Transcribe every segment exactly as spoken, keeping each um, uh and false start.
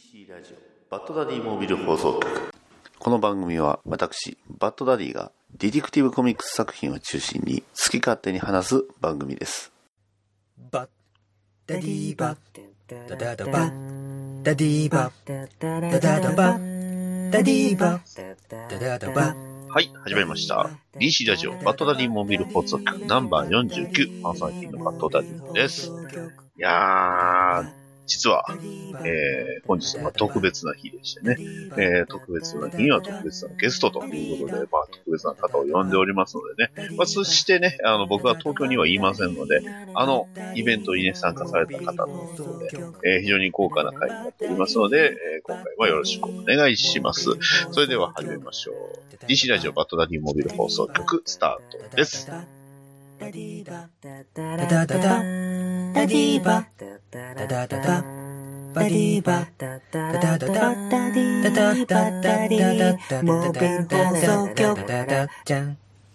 シー ラジオバッドダディモービル放送局。この番組は私バッドダディがディティクティブコミックス作品を中心に好き勝手に話す番組です。バッダディバッダダダバッダディバッダダダバッダディバッダダダバッ。はい、始まりました。 ディーシー ラジオバッドダディモービル放送局ナンバーよんじゅうきゅう、パーソナリティのバッドダディです。いやー実は、えー、本日は特別な日でしてね、えー、特別な日には特別なゲストということで、まあ、特別な方を呼んでおりますのでね、まあ、そしてね、あの僕は東京にはいませんので、あのイベントに、ね、参加された方ということで、えー、非常に豪華な会になっておりますので、えー、今回はよろしくお願いします。それでは始めましょう。 ディーシー ラジオバッドダディモービル放送局スタートです。ダディバダダダダダディバダダダダバディバダダダダダディダダダダディモービル放送局ダダじゃん。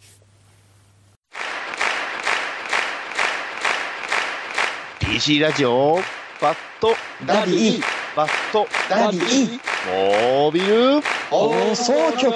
ディーシー ラジオバッドダディバッドダディモービル放送局。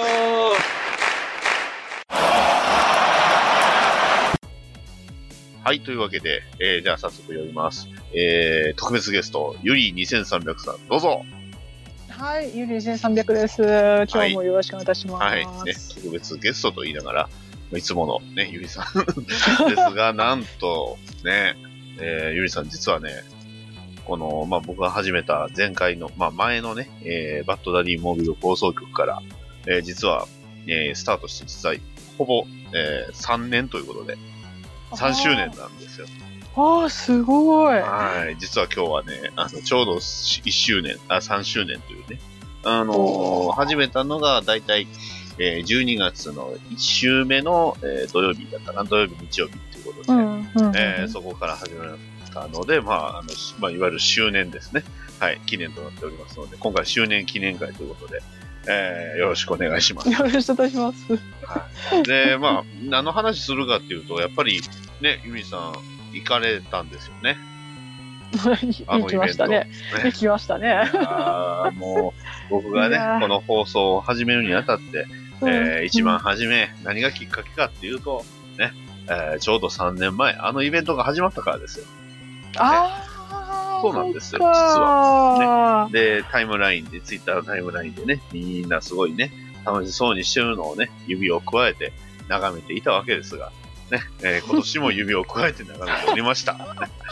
はい、というわけで、えー、じゃあ早速呼びます。えー、特別ゲスト、ゆりにせんさんびゃくさん、どうぞ。 はい、ゆりにせんさんびゃくです。今日もよろしくお願いいたします。はい、 はいね、特別ゲストと言いながら、いつものね、ゆりさんですが、なんと、ね、えー、ゆりさん実はね、この、まあ、僕が始めた前回の、まあ、前のね、えー、バッドダディモービル放送局から、えー、実は、えー、スタートして実際、ほぼ、えー、さんねんということで、さんしゅうねんなんですよ。 ああ、すごい。 はい。実は今日はね、あの、ちょうどいっしゅうねん、あ、さんしゅうねんというね、あのー、始めたのがだいたい、えー、じゅうにがつのいち週目の、えー、土曜日だったかな、土曜日、日曜日ということで、うんうんうん、えー、そこから始めたので、まあ、あの、まあ、いわゆる周年ですね。はい、記念となっておりますので、今回周年記念会ということで、えー、よろしくお願いします。 よろしくお願いします。 はい、で、まあ、何の話するかっていうと、やっぱりね、ゆみさん、行かれたんですよね。 行きましたね。行きましたね。 あもう、僕がね、この放送を始めるにあたって、えー、一番初め、何がきっかけかっていうと、ね、えー、ちょうどさんねんまえ、あのイベントが始まったからですよ。ね、 ああ。 そうなんですよ、実は、ね。で、タイムラインで、ツイッターのタイムラインでね、みんなすごいね、楽しそうにしてるのをね、指を加えて眺めていたわけですが、ね、えー、今年も指を加えて眺めておりました。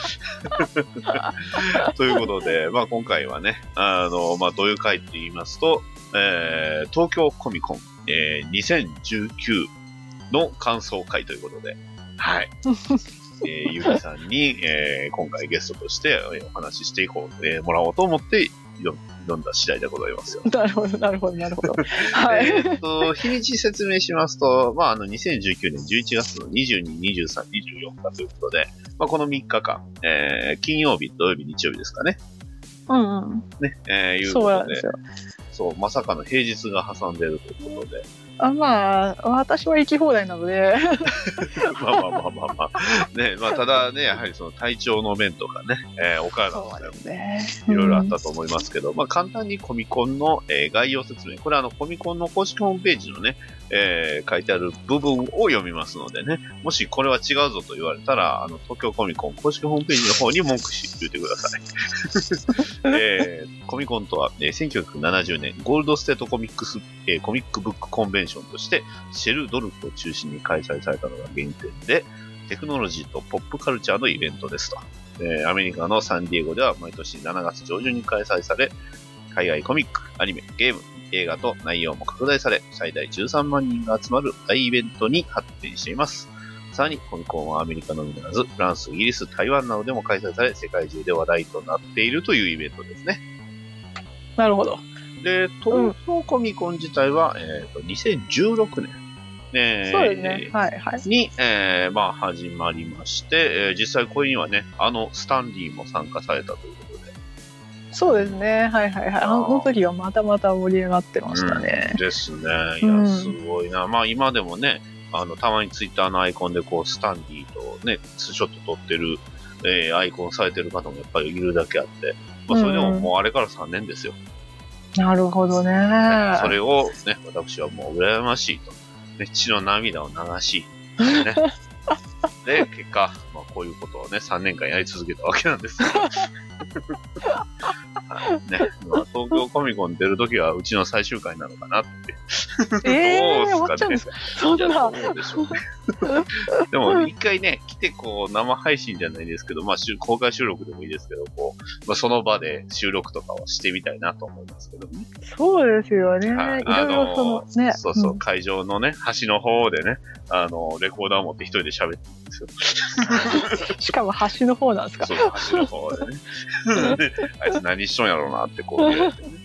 ということで、まあ今回はね、あの、まあどういう回って言いますと、えー、東京コミコン、えー、にせんじゅうきゅうの感想会ということで、はい。えー、ゆりさんに、えー、今回ゲストとしてお話ししていこう、えー、もらおうと思って読んだ次第でございますよ。 なるほど、なるほど、なるほど。はい。 えっと、日にち説明しますと、まあ、あの、にせんじゅうきゅうねんじゅういちがつのにじゅうに、にじゅうさん、にじゅうよっかということで、まあ、このみっかかん、えー、金曜日、土曜日、日曜日ですかね。 うんうん。 ね、えー、いうことで。そうなんですよ。そう、まさかの平日が挟んでるということで。 あまあ、私は行き放題なので。 まあまあまあまあまあ。ね、まあただね、やはりその体調の面とかね、えー、お体の面もね、いろいろあったと思いますけど、うん、まあ簡単にコミコンの、えー、概要説明。これはあのコミコンの公式ホームページのね、えー、書いてある部分を読みますのでね、もしこれは違うぞと言われたら、あの東京コミコン公式ホームページの方に文句言ってください。えー、コミコンとは、えー、せんきゅうひゃくななじゅうねんゴールドステートコミックス、えー、コミックブックコンベンションとしてシェルドルフを中心に開催されたのが原点で、テクノロジーとポップカルチャーのイベントですと。えー、アメリカのサンディエゴでは毎年しちがつ上旬に開催され、海外コミック、アニメ、ゲーム、映画と内容も拡大され、最大じゅうさんまんにんが集まる大イベントに発展しています。さらにコミコンはアメリカのみならず、フランス、イギリス、台湾などでも開催され、世界中で話題となっているというイベントですね。 なるほど。 で、東京コミコン自体は、えーと、にせんじゅうろくねん、えー、 そうですね。はいはい。 に、えー、まあ始まりまして、えー、実際これにはね、あのスタンリーも参加されたということで。 そうですね。はいはいはい。あの時はまたまた盛り上がってましたね。 うん、ですね。いや、すごいな。うん、まあ今でもね、あの、たまにツイッターのアイコンでこう、スタンリーとね、ツーショット撮ってる、えー、アイコンされてる方もやっぱりいるだけあって、 まあ、それでももうあれからさんねんですよ。 なるほどね。 それをね、私はもう羨ましいと。ね、血の涙を流し、ね。で、結果、まあ、こういうことをね、さんねんかんやり続けたわけなんですよ。はいね、まあ、東京コミコン出るときはうちの最終回なのかなって。 えー、 どう終わっちゃうんでかですすか。そんね。 な。 どうでしょうね。でも、一回ね、来てこう、生配信じゃないですけど、まあ、公開収録でもいいですけど、こう、まあ、その場で収録とかをしてみたいなと思いますけどね。 そうですよね。 はいいろいろそのね。 そうそう、 うん、 会場のね、端の方でね、あの、レコーダーを持って一人で喋ってるんですよ。 しかも端の方なんですか。 そう、端の方でね。あいつ何しとんやろうなってこう言われてね。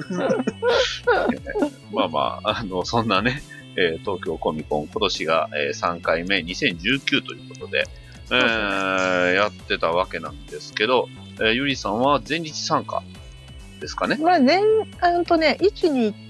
まあまあ、あの、そんなね、えー、東京コミコン今年が、えー、さんかいめ、にせんじゅうきゅうということで、えー、やってたわけなんですけど、えー、ゆりさんは前日参加ですかね。 まあ、前、あのとね、いちに行って、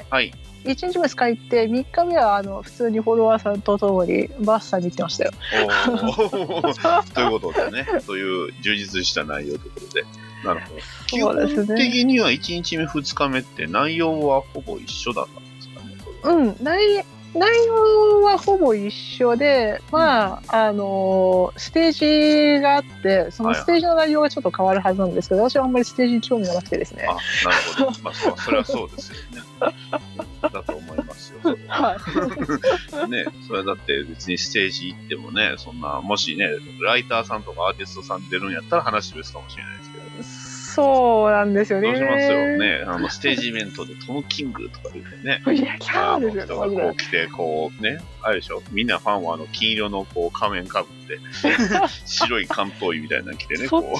はい。 いちにちめスカ行って、みっかめはあの普通にフォロワーさんとともにバッサに行ってましたよ。 ということでね、という充実した内容ということで。なるほど。基そうですね。 本的にはいちにちめ、ふつかめって内容はほぼ一緒だったんですかね。 うん、内内容はほぼ一緒で、まあ、あのー、ステージがあって、そのステージの内容がちょっと変わるはずなんですけど、はいはい、私はあんまりステージに興味がなくてですね。 あ、なるほど。まあ、そ, それはそうですよね。だと思いますよ。はい。ね、それはだって別にステージ行ってもね、そんな、もしね、ライターさんとかアーティストさん出るんやったら話別かもしれないですけど。 そうなんですよね。 どうしますよね。あの、ステージイベントでトム・キングとか言ってね。 いや、キャーですよね。 人がこう来て、こうね、あれでしょ、みんなファンはあの、金色のこう仮面かぶって、白い関東衣みたいなの着てね、こ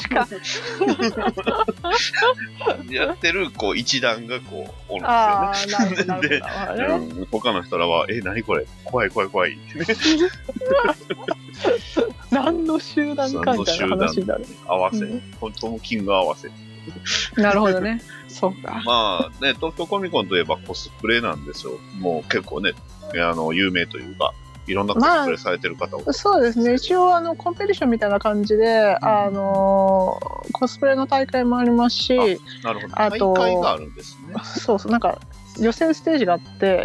う。やってる、こう、一団がこう、おるんですよね。で、うん、他の人らは、え、何これ怖い怖い怖いってね。 何の集団かみたいな話になる。 合わせ、うん、トム・キング合わせ。 なるほどね。そうか。 まあね、東京コミコンといえばコスプレなんですよ。もう結構ね、あの、有名というか、いろんなコスプレされてる方も、 まあ、そうですね。一応、あの、コンペティションみたいな感じで、うん、あの、コスプレの大会もありますし、 あ、なるほど。あと、大会があるんですね。 そうそう、なんか、予選ステージがあって、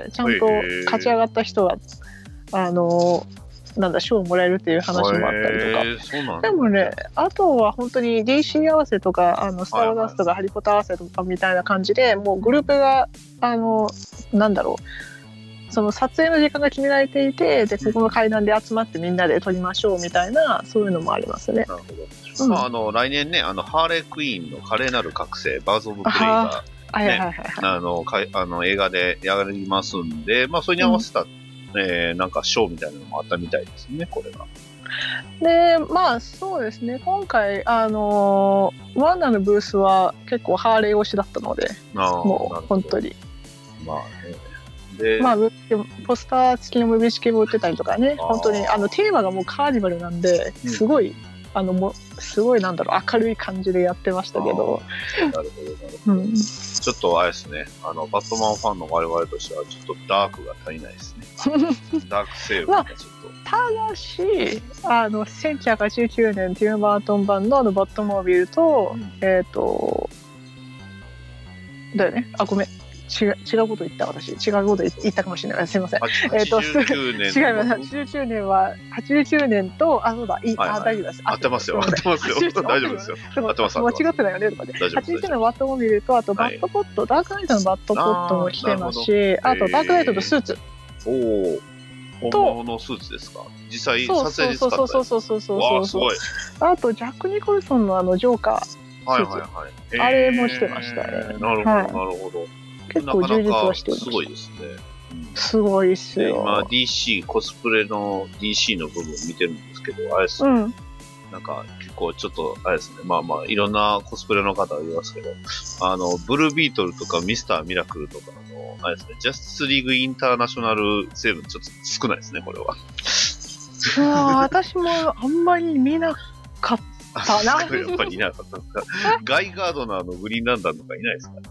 ちゃんと勝ち上がった人が、あの、なんだ賞をもらえるっていう話もあったりとか、えー、そうなんだ。でもね、あとは本当に ディーシー 合わせとか、あのスター・ウォーズとかハリポタ合わせとかみたいな感じで、もうグループがあのなんだろう、その撮影の時間が決められていて、でここの階段で集まってみんなで撮りましょうみたいな、そういうのもありますね。 なるほど。うん、まあ、あの来年ね、あのハーレークイーンの華麗なる覚醒バーズ・オブ・プレイが、ね、あのかあの映画でやりますんで、まあそれに合わせた、うん、えー、なんかショーみたいなのもあったみたいですね、これが。 で、まあそうですね、今回、あのー、ワンダのブースは結構ハーレー推しだったので、もう本当に。まあね。で、まあ、ポスター付きのムービーチケも売ってたりとかね、本当にあのテーマがもうカーニバルなんで、すごい、うん、あのもすごいなんだろう、明るい感じでやってましたけど。 なるほど、なるほど。うん、ちょっとあれですね、あのバットマンファンの我々としてはちょっとダークが足りないですね。ダークセーブがちょっと。 ただし、あのせんきゅうひゃくはちじゅうきゅうねんティム・バートン版のあのバットモービルと、うん、えっ、ー、とだよね、あ、ごめん。違う、違うこと言った私。違うこと言ったかもしれない。すいません。 えっと、違います。はちじゅうきゅうねんは、はちじゅうきゅうねんと、あ、そうだ、いい、はいはい、あ、大丈夫です。 合ってますよ。合ってますよ。大丈夫ですよ。合ってます。 間違ってないよね、とかで。はちじゅうきゅうねんのバットモビルと、あと、バットポット、はい、ダークナイトのバットポットも来てますし、あ, あと、ダークナイトとスーツ。 おお。本物のスーツですか？実際、撮影で使ったやつ。 そうそうそうそうそうそう。 わあ、すごい。 あと、ジャック・ニコルソンのあの、ジョーカー。 はいはいはい。 あれも来てましたね。 なるほど、なるほど。 結構充実はしてる。 すごいですね。 うん、すごいっすよ。 今 ディーシー コスプレの ディーシー の部分見てるんですけど、あれですね、うん、なんか結構ちょっとあれですね、まあまあいろんなコスプレの方がいますけど、あのブルービートルとかミスターミラクルとかのあれですね、ジャスティスリーグインターナショナル成分ちょっと少ないですね、これは。 あ私もあんまり見なかったな。 やっぱりいなかったですか。ガイガードナーのグリーンランダーとかいないですか？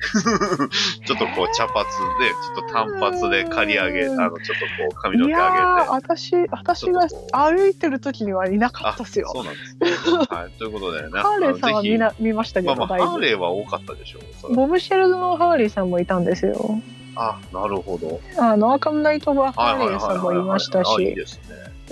ちょっとこう茶髪で、ちょっと単発で刈り上げ、あの、ちょっとこう髪の毛上げて。いやー、私、私が歩いてる時にはいなかったですよ。 そうなんですね。はい。ということでね。 ハーレーさんはみな見ましたけど、 まあまあ、ハーレーは多かったでしょう。 ボブシェルズのハーレーさんもいたんですよ。 あ、なるほど。 あの、アーカムナイトはハーレーさんもいましたし。 いいですね。 うん。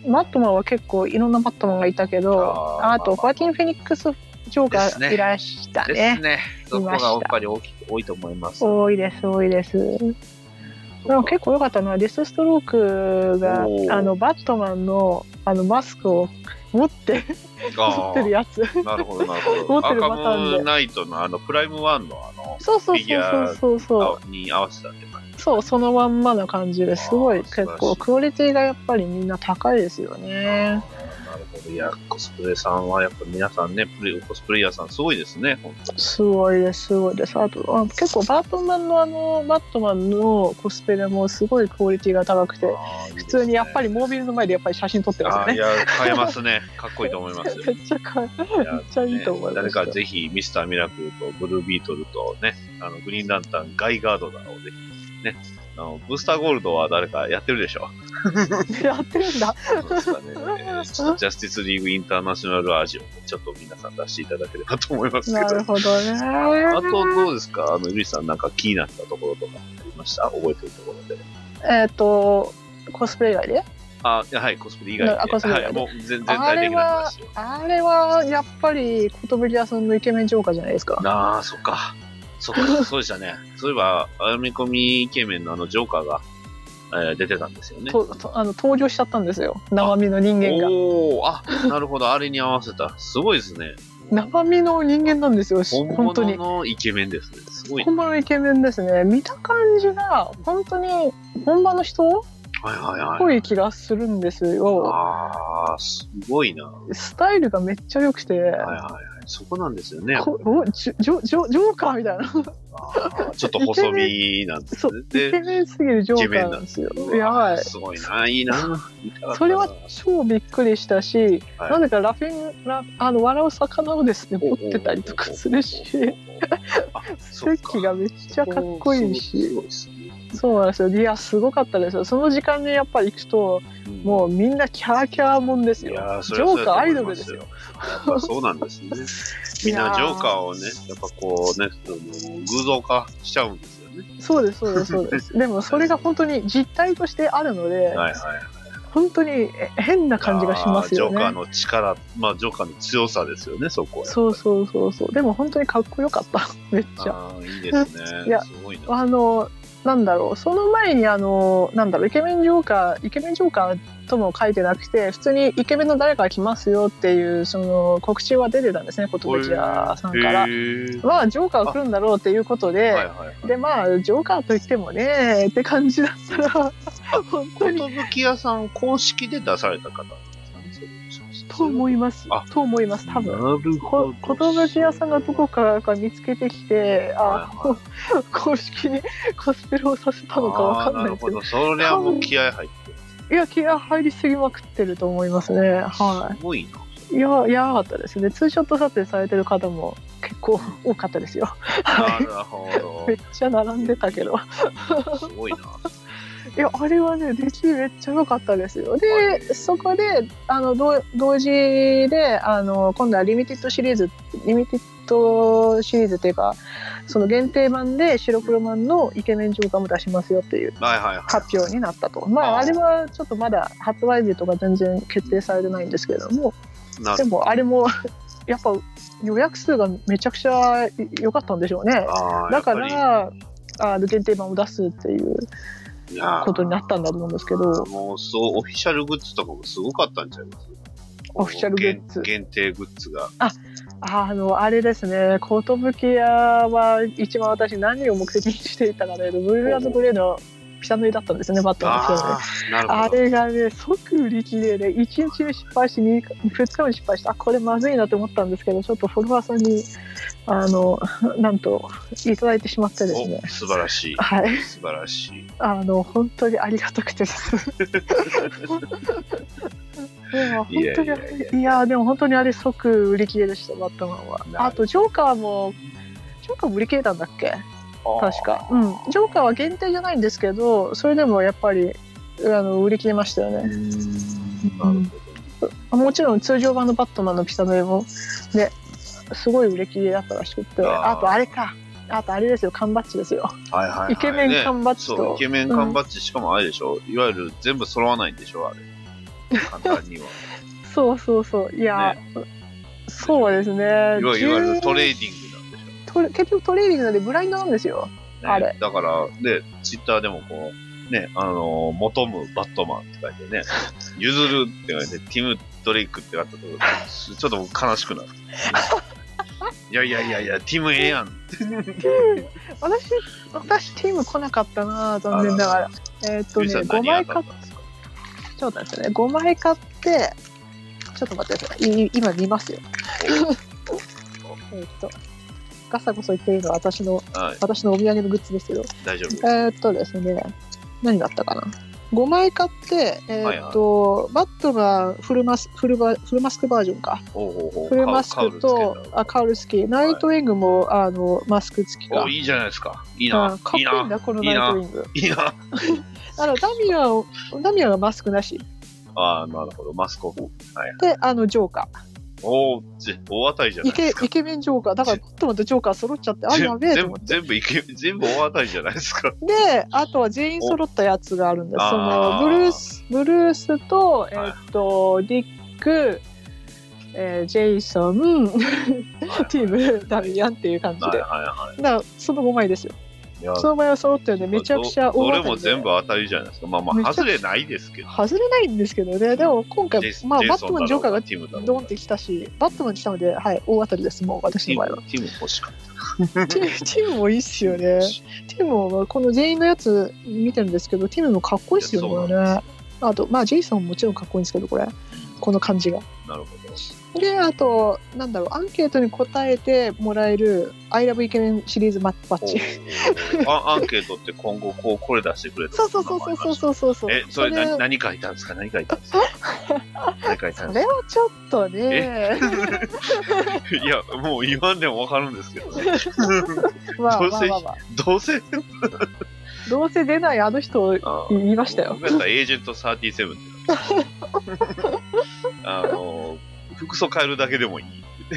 バットマンは結構いろんなバットマンがいたけど、あ, あと、ファーティン・フェニックス・ジョーカーいらしたね。 ですね。そこがやっぱり大き多いと思います。 多いです、多いです。でも結構良かったのは、デスストロークが、あの、バットマンの、あの、マスクを持って持ってるやつ。 なるほど、なるほど。持ってるパターンで。アーカムナイトのあの、プライムワンのあの、 そうそうそうそうそうに合わせたって感じ。 そう、そのまんまな感じですごい結構クオリティがやっぱりみんな高いですよね。 なるほど。いや、コスプレさんはやっぱ皆さんね、プレコスプレイヤーさんすごいですね、本当に。 すごいです、すごいです。あと、あ結構バットマンのあの、バットマンのコスプレもすごいクオリティが高くて、いいね、普通にやっぱりモービルの前でやっぱり写真撮ってますよね。 いや、買えますね。かっこいいと思います。 めっちゃかめっちゃいいと思います。 誰かぜひミスターミラクルとブルービートルとね、あの、グリーンランタン、ガイガードナーをぜひね、あの、ブースターゴールドは誰かやってるでしょやってるんだ。 そうですかね。ジャスティスリーグインターナショナルアジオもちょっと皆さん出していただければと思いますけど。 なるほどね。 あとどうですかあの、ゆりさんなんか気になったところとかありました覚えてるところで。 えっと、コスプレ以外であ、はい、コスプレ以外で。 コスプレ以外で。 はい、もう全体的な話を。 あれは、やっぱり、寿屋さんのイケメンジョーカーじゃないですか。 ああ、そっか。そっか、そうでしたね。そういえば、編み込みイケメンのあのジョーカーが、えー、出てたんですよね。 ととあの登場しちゃったんですよ。生身の人間が。 おお、あ、なるほど。あれに合わせた。すごいですね。 生身の人間なんですよ。本当に。 本物のイケメンですね。すごい、ね。 本物のイケメンですね。見た感じが、本当に本場の人はいはいはい。 っぽい気がするんですよ。 ああ、すごいな。 スタイルがめっちゃ良くて。はいはいはい。 そこなんですよね。 おジョジョジョジョーカーみたいな。 あちょっと細身なんですね。 イケメンすぎるジョーカーなんですよ。やばい。 すごいな、いいな。 それは超びっくりしたし、はい、なぜかラフィンラあの笑う魚をですね持ってたりとかするし、席がめっちゃかっこいいし。そうなんですよ。いや、すごかったですよ。その時間にやっぱり行くと、うん、もうみんなキャーキャーもんですよ。ジョーカーアイドルですよ。 やっぱそうなんですね。みんなジョーカーをね、やっぱこうね、偶像化しちゃうんですよね。 そうです、そうです、そうです。でもそれが本当に実態としてあるので、はいはいはい、本当に変な感じがしますよね。 ジョーカーの力、まあジョーカーの強さですよね、そこは。 そうそうそうそう。でも本当にかっこよかった、めっちゃ。 ああ、いいですね。 いや、 すごいな。 あの、なんだろう、その前にあの、なんだろう、イケメンジョーカー、イケメンジョーカーとも書いてなくて、普通にイケメンの誰か来ますよっていう、その告知は出てたんですね、寿屋さんから。まあ、ジョーカー来るんだろうっていうことで、はいはいはい、で、まあ、ジョーカーといってもね、って感じだったら、本当に。 寿屋さん公式で出された方と思います。と思います。多分。なるほど。寿屋さんがどこからか見つけてきて、あ、はいはい、公式にコスプレをさせたのかわかんないですけど。 それはもう気合入ってる。いや、気合入りすぎまくってると思いますね。はい。 すごいな。 いや、やばかったですね。ツーショット撮影されてる方も結構多かったですよ。 なるほど。 めっちゃ並んでたけど。 すごいな。 いや、あれはね、出来めっちゃ良かったですよ。で、そこで、あの、同同時で、あの、今度はリミテッドシリーズ、リミテッドシリーズっていうか、その限定版で白黒版のイケメンジョーカーも出しますよっていう発表になったと。まあ、あれはちょっとまだ発売日とか全然決定されてないんですけれども、でもあれも、やっぱ予約数がめちゃくちゃ良かったんでしょうね。だから、あの限定版を出すっていう。ことになったんだと思うんですけど、 もうそう、オフィシャルグッズとかもすごかったんちゃいます？ オフィシャルグッズ限定グッズが。 あ、あのあれですね。寿屋は一番私何を目的にしていたかね、ブルーランドグレーのピタ塗りだったんですね、バットのfilmね。あれがね、即売り切れで、いちにちめ失敗し、ふつかめ失敗して、あ、これまずいなと思ったんですけど、ちょっとフォロワーさんに、あの、なんと、いただいてしまってですね。 素晴らしい。 はい。 素晴らしい。 あの、本当にありがたくてです。でも本当にいやいやいやいやでも本当にあれ即売り切れでした、バットマンは。あとジョーカーもジョーカー売り切れたんだっけ確か。うん。ジョーカーは限定じゃないんですけど、それでもやっぱりあの売り切れましたよね。うん、なるほど。もちろん通常版のバットマンのピサノエもね、すごい売り切れだったらしくて、あ, あとあれか。あとあれですよ、缶バッジですよ。 はいはいはい、 イケメン缶バッジと、ね、 そうイケメン缶バッジ、うん、しかもあれでしょ、いわゆる全部揃わないんでしょあれ。簡単には。 そうそうそういや、ね、そうですね。いわゆるトレーディングなんでしょ。 結局トレーディングなんでブラインドなんですよ。ね、あれ。 だからね、ツイッターでもこうね、あのー、求むバットマンって書いてね、譲るって書いてティム・ドレイクって書いたところちょっと悲しくなる。いやいやいやいや、ティムええやん。 私、私ティム来なかったな、残念ながら。えー、っとね、ごまい買って、ちょっと待ってね、ごまい買って、ちょっと待ってください。今見ますよ。えっと、ガサゴソ言ってるのは私の、はい、私のお土産のグッズですけど。 大丈夫。 えー、っとですね、何があったかな。ごまい買って、えーっと、はいはい、バットマンフルマス、フルバ、フルマスクバージョンか。 おうおうおうフルマスクと、あ、カウル付き。ナイトウィングも、はい、あの、マスク付きか。 お、いいじゃないですか。いいな。 かっこいいんだ、このナイトウィング。 いいな。 あの、ダミアン、ダミアンがマスクなし。 ああ、なるほど。マスクオフ。はい。 で、あの、ジョーカー。 おー、大当たりじゃないですか。 イケ、イケメンジョーカー。だから、バットマンとジョーカー揃っちゃって、あ、やべえと思って。 全部、全部イケ、全部大当たりじゃないですか。 で、あとは全員揃ったやつがあるんです。その、ブルース、ブルースと、えー、っと、はい、ディック、えー、ジェイソン、はい、ティム、ダミアンっていう感じで。はいはいはい。だから、そのごまいですよ。その前は揃ってるんでめちゃくちゃ大当たりで。 どれも全部当たりじゃないですか。まあまあ外れないですけど。 外れないんですけどね。でも今回、まあバットマンジョーカーがドンってきたし、バットマン来たので、はい、大当たりです。もう私の場合は。 ティム欲しかった。 ティムもいいっすよね。ティムもこの全員のやつ見てるんですけど、ティムもかっこいいっすよね、これね。あと、まあジェイソンももちろんかっこいいんですけど、これ。この感じが。 なるほど。 で、あと、なんだろう、アンケートに答えてもらえる I love イケメンシリーズバッジ。 アンケートって今後こうこれ出してくれるそうそうそうそうそうそうそう。 え、それ何、何書いたんですか何書いたんですか何書いたんですかそれはちょっとね。 いや、もう言わんでもわかるんですけど。 まあまあまあまあ。 どうせ、 どうせ出ないあの人言いましたよ。 僕やったらエージェントさんじゅうななってあの、服装変えるだけでもいい。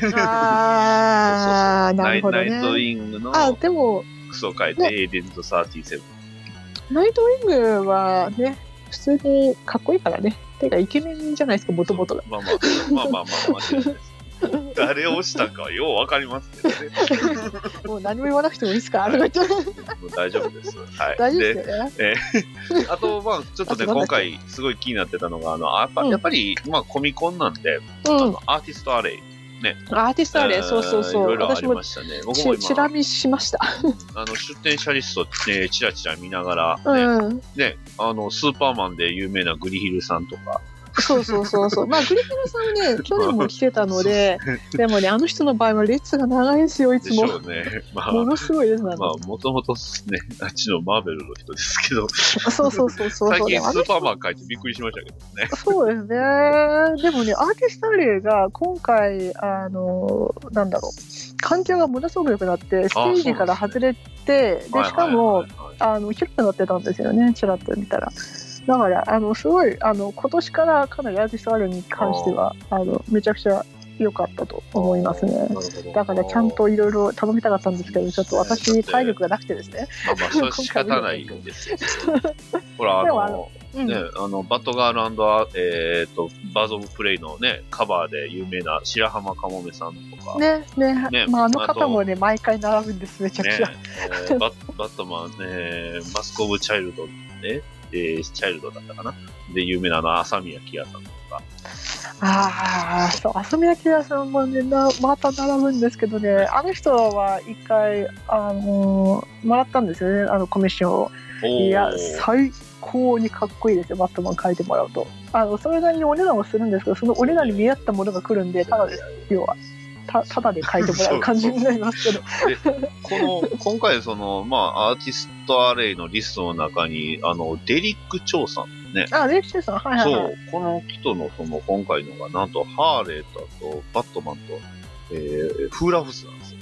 ああ、なるほどね。 ナイトウィングのあ、でも服装変えて、ね、エージェントさんじゅうなな。 ナイトウィングはね、普通にかっこいいからね。てかイケメンじゃないですか、もともとが。 まあまあ、まあまあまあ、間違いないです。誰をしたかはようわかりますけどね。 もう何も言わなくてもいいですか、はい、もう大丈夫です。はい。 大丈夫ですよね。 えー、あと、まあ、ちょっとね、今回すごい気になってたのが、あの、やっぱ、うん、やっぱり、まあ、コミコンなんで、うん、あのアーティストアレイ。ね。 アーティストアレイ、そうそうそう。 いろいろありましたね。 僕も今、チラ見しました。 あの、出展者リストね、チラチラ見ながら、ね、うん、ね、あの、スーパーマンで有名なグリヒルさんとか、 そうそうそうそう。まあ、グリヒルさんはね、去年も来てたので、でもね、あの人の場合は列が長いですよ、いつも。 でしょうね。まあ、 ものすごいですね。まあ、もともとね、あっちのマーベルの人ですけど。 そうそうそうそう。 最近スーパーマン書いてびっくりしましたけどね。 そうですね。でもね、アーティストアレイが今回、あの、なんだろう、環境がものすごく良くなって、ステージから外れて、で、しかも、あの、広くなってたんですよね、ちらっと見たら。だからあのすごいあの今年からかなりアーティストアレイに関してはあのめちゃくちゃ良かったと思いますね。だからちゃんといろいろ頼みたかったんですけど、ちょっと私体力がなくてですね。 まあまあそれは仕方ないんですよ。ほらあのあの、うん、ねあのバットガール&えっとバーズオブプレイのねカバーで有名な白浜かもめさんとかねねね、まああの方もね毎回並ぶんですめちゃくちゃ。 ねえー、バ, バットマンねマスクオブチャイルドね。えー、チャイルドだったかなで、有名なあの、朝宮キヤさんとか。 ああ、そう、朝宮キヤさんもね、なまた並ぶんですけどね、あの人は一回、あのー、もらったんですよね、あの、コミッションを。いや、最高にかっこいいですよ、バットマン書いてもらうと。あの、それなりにお値段はするんですけど、そのお値段に見合ったものが来るんで、ただです、要は。た, ただで書いてもらう感じになりますけどでこの今回そのまあアーティストアレイのリストの中にあのデリック・チョウさんねあデリック・チョウさんはいはい、はい、 そうこの人のその今回のがなんとハーレーとバットマンと、えー、フーラフスなんですよね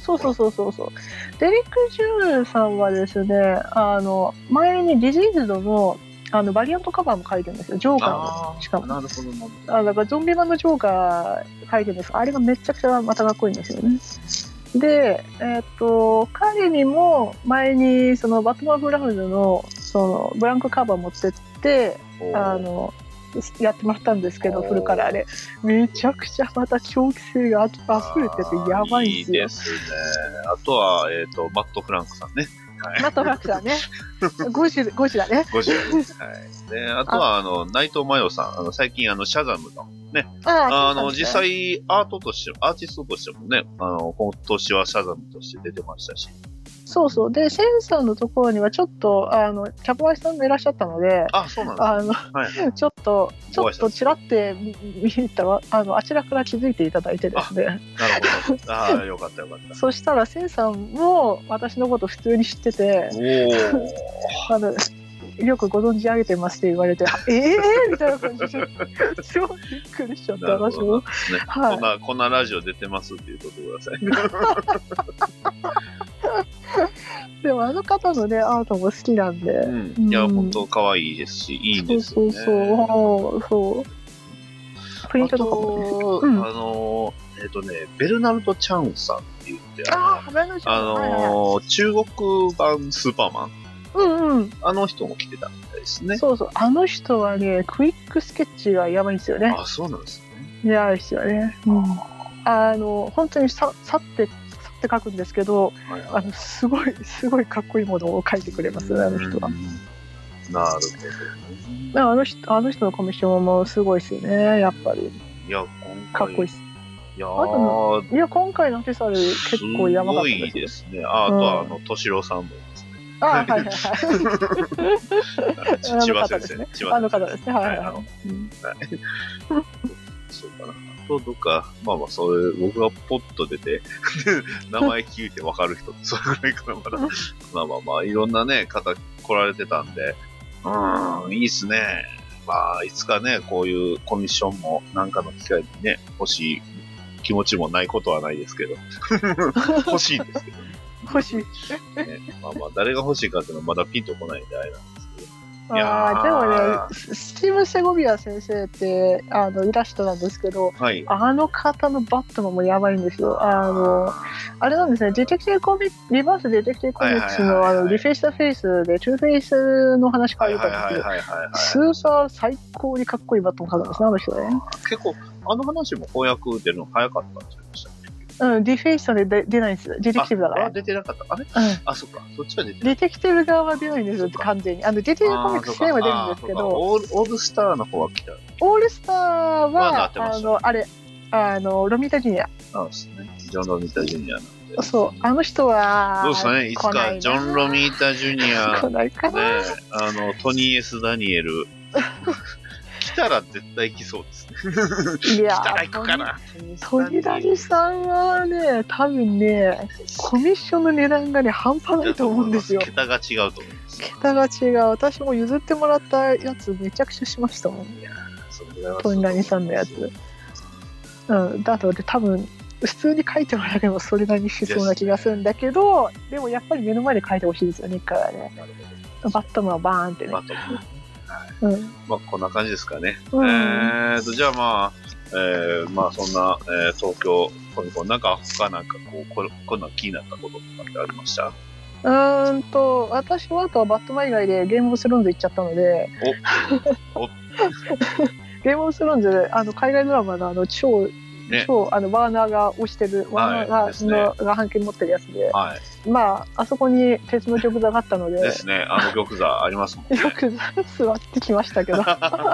そうそうそうそうそう。デリック・ジュールさんはですね、あの前にディジーズドのあのバリアントカバーも書いてるんですよ、ジョーカーの。しかもなるほどなるほど。あだからゾンビ版のジョーカー書いてるんですが、あれがめちゃくちゃまたかっこいいんですよね。で、えー、っと彼にも前にそのバットマン・ブラウンズのそのブランクカバー持ってってあのやってもらったんですけど、フルカラーでめちゃくちゃまた狂気性があふれててやばいんですよ。 いいですね。あとは、えー、とマット・フランクさんね。 はい、マット・フランクさんね。ゴジゴジだね。 ゴジラね。はい。で、あとはあの内藤真代さん、あの最近あのシャザムのね、ああの、ね、実際アートとしてアーティストとしてもね、あの今年はシャザムとして出てましたし。そうそう。で、センさんのところにはちょっと、あの、キャプワイさんもいらっしゃったので、 あ、そうなんです、ね、 あの、はい、ちょっと、ちょっとちらって見たら、あの、あちらから気づいていただいてですね。 なるほど。ああ、よかったよかった。 そしたら、センさんも私のこと普通に知ってて、おあのよくご存じ上げてますって言われて、ええー、みたいな感じで、超びっくりしちゃって、私も、ねはい。こんな、こんなラジオ出てますって言うとってください。でもあの方のね、アートも好きなんで。 うん、いや、うん、本当可愛いですし、いいですよね。 そうそうそう。プリントとかも、 ね。うん、あの、えっ、ー、とね、ベルナルド・チャンさんって言って、 ああ、ベルナルド・チャン、 あのーはいはい、中国版スーパーマン。 うんうん。 あの人も来てたみたいですね。 そうそう。あの人はね、クイックスケッチがやばいんですよね。 あ、そうなんですね。 やばいですよね。うん。あの、本当にさ、さって、さって書くんですけど、はいはい、あの、すごい、すごいかっこいいものを書いてくれますね、あの人は。 なるほど、 ね。あの人、あの人のコミッションもすごいですよね、やっぱり。 いや、 かっこいいです。 いやいや、今回のフェスタル結構やばかったです。 すごいですね。あ、あとは、あの、敏郎さんも。 あ、はいはいはい。 千葉先生ね。 あの方ですね。はいはい。 そうかな。あと、どっか、まあまあ、それ、僕がポッと出て、名前聞いて分かる人って、それぐらいかな、まだ。まあまあまあ、いろんなね、方来られてたんで、うん、いいっすね。まあ、いつかね、こういうコミッションも、なんかの機会にね、欲しい気持ちもないことはないですけど、欲しいんですけどね。 欲しい、ね。 まあまあ、誰が欲しいかっていうのはまだピンとこないんであれなんですけど。 ああ、でもね、スティーブ・セゴビア先生ってあのイラストなんですけど、はい、あの方のバットマンもやばいんですよ。あの、あれなんですね、ディテクティブコミック、リバースディテクティブコミックスの、あのリフェイス・ザ・フェイスで、トゥーフェイスの話から言ったんですけど、スーパー最高にかっこいいバットマンなんですね、あの人ね。 結構、あの話も翻訳出るの早かったんじゃないでしたっけ？ うん、ディフェイスで出ないんですよ。ディテクティブだから。 あ、出てなかった。あれ、うん、あ、そっか。そっちは出てない。ディテクティブ側は出ないんですよ、完全に。あの、ディテクティブコミックスは出るんですけど。 オール、オールスターの方は来た。 オールスターは、あの、あれ、あの、ロミタ・ジュニア。 そうですね。ジョン・ロミタ・ジュニアなんで。 そう、あの人は。 どうですかね、いつか、ジョン・ロミタ・ジュニア。 来ないかな。 ね、あの、トニー・エス・ダニエル。来たら絶対来そうですね。いや、来たら行くかな。 トニダリさんはね、多分ね、コミッションの値段がね、半端ないと思うんですよ。 桁が違うと思います。 桁が違う。私も譲ってもらったやつめちゃくちゃしましたもん。いや、トニダリさんのやつ。うん、だと多分、普通に書いてもらえばそれなりにしそうな気がするんだけど、でもやっぱり目の前で書いてほしいですよね、一回はね。バットマンはバーンってね。 うん、まあこんな感じですかね。うん、えーとじゃあまあ、えー、まあそんな、えー、東京コミコンなんか他なんかこうここんな気になったこととかってありました？ うーんと私はあとはバットマン以外でゲームオブスローンズ行っちゃったので、おおゲームオブスローンズあの海外ドラマのあの超ね、超あのワーナーが推してる、ワーナーが、はい、のが半径持ってるやつで、はい、まああそこに鉄の玉座があったのでですね、あの玉座ありますもんね。 玉座座ってきましたけども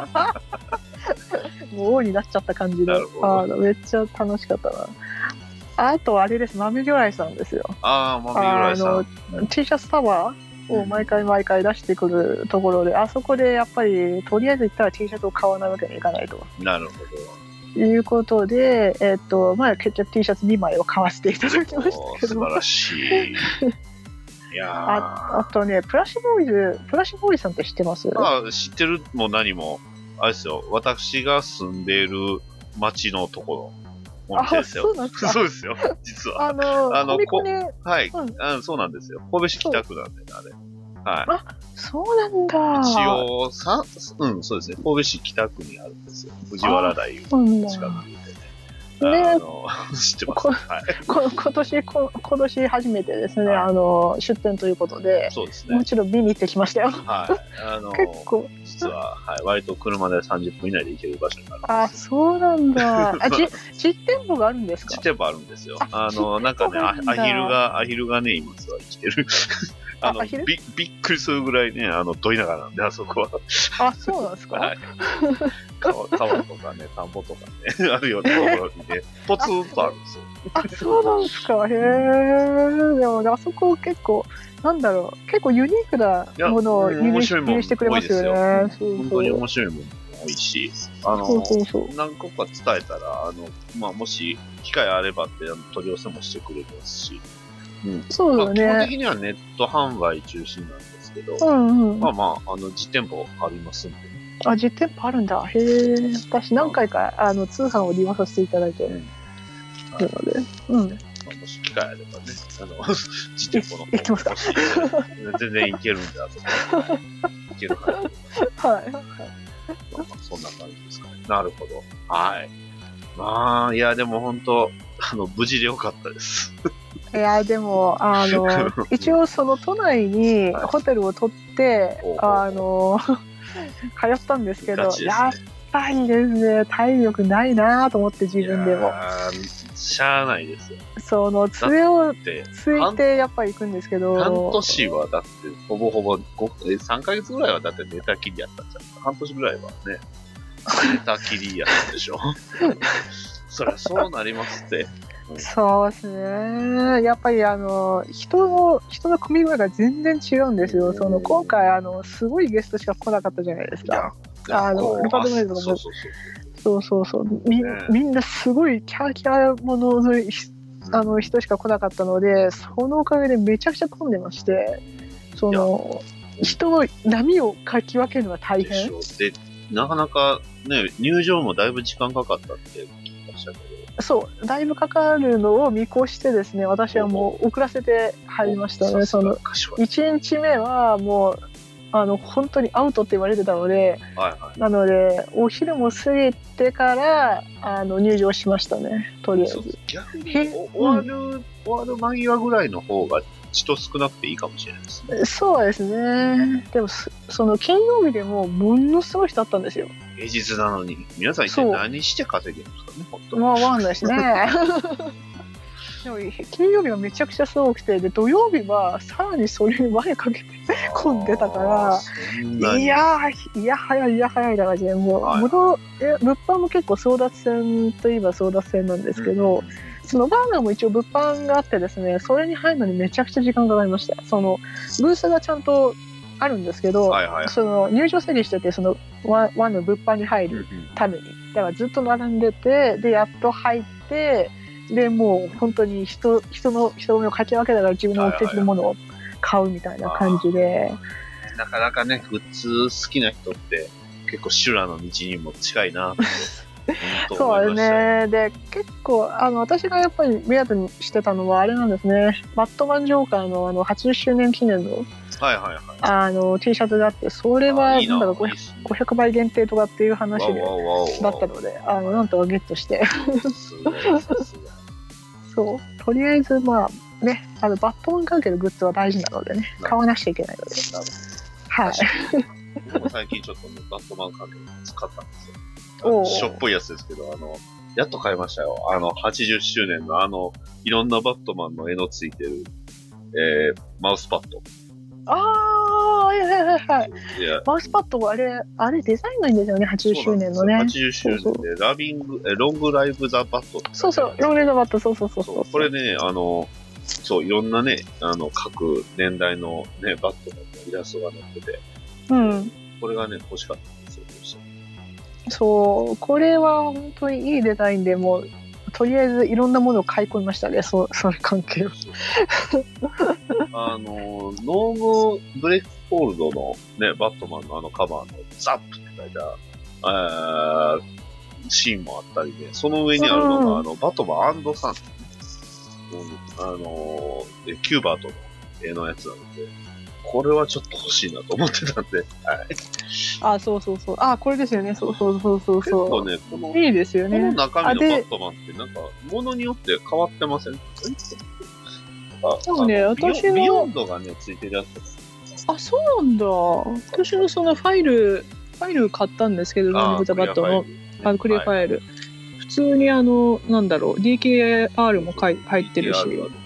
う王になっちゃった感じで、あのめっちゃ楽しかったな。あとあれです、マミリョライさんですよ。 ああ、マミリョライさん。あの T シャツタワーを毎回毎回出してくるところで、あそこでやっぱりとりあえず行ったら T シャツを買わないわけにはいかないと。 なるほど。 いうことで、えっと、まあ、結局 T シャツにまいを買わせていただきましたけど。 素晴らしい。いやあ, あとね、プラッシュボーイズ、プラッシュボーイズさんって知ってます？ ああ、知ってるも何も、あれですよ、私が住んでいる町のところ。 お店ですよ。 そうなんですか。 そうですよ、実は。 あの、 あの、こはい、 うん、 あ。そうなんですよ。神戸市北区なんで、あれ。はい。 あ、そうなんだ。 一応、さ、うん、そうですね。神戸市北区にあるんですよ。藤原台いう近くにいてね。で、あの、知ってます。はい。 こ今年こ、今年初めてですね、はい、あの、出店ということで、 そうですね。 もちろん見に行ってきましたよ。 はい。あの、結構。実は、はい、割と車でさんじゅっぷん以内で行ける場所にあるんです。 あ、そうなんだ。あ、じ、実店舗があるんですか？ 実店舗あるんですよ。あの、なんかね、アヒルが、アヒルがね、今は生きてる。あの、び、びっくりするぐらいね、あの、ど田舎なんで、あそこは。 あ、そうなんですか？はい。 川、川とかね、田んぼとかね、あるようなところにね、ポツンとあるんですよ。 あ、そうなんですか。へえ。でも、あそこ結構、なんだろう、結構ユニークなものを輸入してくれますよね。 そうそう、本当に面白いものも多いし、あの、そうそうそう、何個か伝えたら、あの、まあ、もし、機会あればって、あの取り寄せもしてくれますし、うん、そうだね、まあ。基本的にはネット販売中心なんですけど、うんうん、まあまあ、あの、実店舗ありますんで。 あ、実店舗あるんだ。へえ。私何回か、あの、通販を利用させていただいてるので、うん。うん、まあ、もし機会あればね、あの、実店舗の方行きますか？ 全然行けるんで、あそこ。行けるから。はい。まあまあ、そんな感じですかね。なるほど。はい。まあ、いや、でも本当、あの、無事でよかったです。 いや、でも、あの、一応その都内にホテルを取って、はい、あの、通ったんですけど、ね、やっぱりですね、体力ないなと思って自分でも。 しゃあないですよ。 その、杖をついてやっぱり行くんですけど。 半年はだって、ほぼほぼさんかげつぐらいはだって寝たきりやったんじゃん。半年ぐらいはね、寝たきりやったでしょ。そりゃそうなりますって。 そうですね。やっぱりあの人の人の組み具合が全然違うんですよ。その今回あのすごいゲストしか来なかったじゃないですか。あのルパドメイズとかもそうそうそうみ、ね、みんなすごいキャーキャーもののあの人しか来なかったので、そのおかげでめちゃくちゃ混んでまして、その人の波をかき分けるのは大変。 でなかなかね入場もだいぶ時間かかったって聞きましたけど。 そうだいぶかかるのを見越してですね、私はもう遅らせて入りましたね。そのいちにちめはもうあの本当にアウトって言われてたので、はいはい、なのでお昼も過ぎてからあの入場しましたね、とりあえず。 逆に終わる、うん、終わる間際ぐらいの方が人少なくていいかもしれないですね。 そうですね。でもその金曜日でもものすごい人だったんですよ。 平日なのに皆さん一体何して稼げるんですかね、本当に。 まあわかんないですね。でも金曜日はめちゃくちゃすごくて、で土曜日はさらにそれに前かけて混んでたから、いやーいや早いいや早いな感じで、もう、はい、物販も結構争奪戦といえば争奪戦なんですけど、うん、そのバーガーも一応物販があってですね、それに入るのにめちゃくちゃ時間かかりました。そのブースがちゃんとあるんですけど、はいはい、その入場整理してて、そのワンの物販に入るために、だからずっと並んでて、でやっと入って、でもう本当に人人の人混みをかき分けながら自分の目的のものを買うみたいな感じで、はいはいはい、 なかなかねグッズ好きな人って結構修羅の道にも近いなってそうですね。で結構あの私がやっぱり目当てにしてたのはあれなんですね、バットマンジョーカーのあのはちじゅっしゅうねん記念のはいはいはい、 あの T シャツがあって、それはなんだろうごひゃく、ごひゃくばい限定とかっていう話でだったので、あのなんとかゲットしてそうとりあえずまあね、あのバットマン関係のグッズは大事なのでね、買わなくちゃいけないので、はい。 僕も最近ちょっと、ね、バットマン関係のグッズ買ったんですよ。しょっぽいやつですけど、あのやっと買いましたよ。あのはちじゅっしゅうねんのあのいろんなバットマンの絵のついてる、えー、マウスパッド。 ああ、はいはいはいはい。マウスパッドはあれ、あれデザインがいいんですよね、はちじゅっしゅうねんのね。 はちじゅっしゅうねんで、そうそうラビング、え、ロングライブザバットって。 そうそう、ロングライブザバット、そうそうそうそう。 これね、あの、そう、いろんなね、あの、各年代のね、バットのイラストが載ってて。 うん。 これがね、欲しかったんですよ、どうしても。 そう、これは本当にいいデザインで、もう、とりあえずいろんなものを買い込みましたね、そその関係を。 あの、ノーム・ブレックフォールドのね、バットマンのあのカバーのザップって書いた、あシーンもあったりで、その上にあるのが、あの、バトマン&サン、うん、あのー、キューバートの絵のやつなので、これはちょっと欲しいなと思ってたんで、はい。 あ、そうそうそう。あ、これですよね。そうそうそうそう。結構ね、この、 いいですよね。 この中身のバットマンって、なんか、ものによって変わってません？ でもね、私の。 ビヨンドがね、ついてるやつ。 あ、そうなんだ。私のそのファイル、ファイル買ったんですけど、ロニブザバットの、あのクリアファイル。はい、普通にあの、なんだろう、ディーケーアール も入ってるし。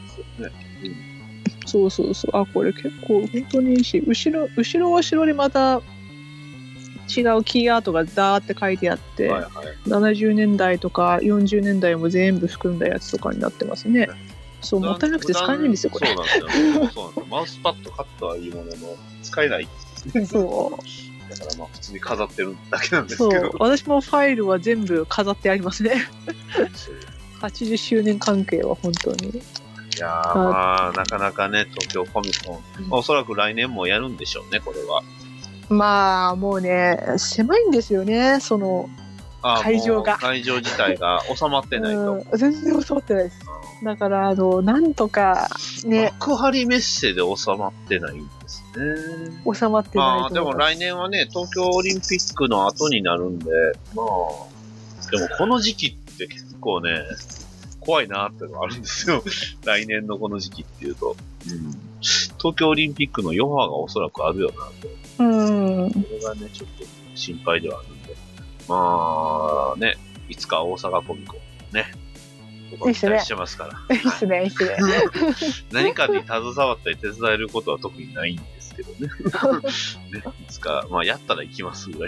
そうそうそう。あ、これ結構本当にいいし、後ろ、後ろは後ろでまた違うキーアートがダーって書いてあって、はいはい、ななじゅうねんだいとかよんじゅうねんだいも全部含んだやつとかになってますね。そう、もったいなくて使えないんですよ、これ。 そうなんですよ。そうなんですよ。マウスパッドカットはいいものの、使えない。 そう。 だからまあ普通に飾ってるだけなんですけど。そう、 私もファイルは全部飾ってありますね。はちじゅっしゅうねん関係は本当に。 いやー、まあ、なかなかね、東京コミコン、うんまあ、おそらく来年もやるんでしょうね、これは。 まあ、もうね、狭いんですよね、その、会場が。 会場自体が収まってないと。 うん、全然収まってないです。だから、あの、なんとか、ね。 幕張メッセで収まってないんですね。 収まってないと思います。まあ、 でも来年はね、東京オリンピックの後になるんで、まあ、でもこの時期って結構ね、怖いなーってのがあるんですよ。来年のこの時期っていうと。うん、東京オリンピックの余波がおそらくあるよなと。 うん。 それがね、ちょっと心配ではあるんで。まあ、ね、いつか大阪コミコンね。僕は期待してますから。 いいっすね、いいっすね。 何かに携わったり手伝えることは特にないんですけどね。ねいつか、まあやったら行きますぐらい。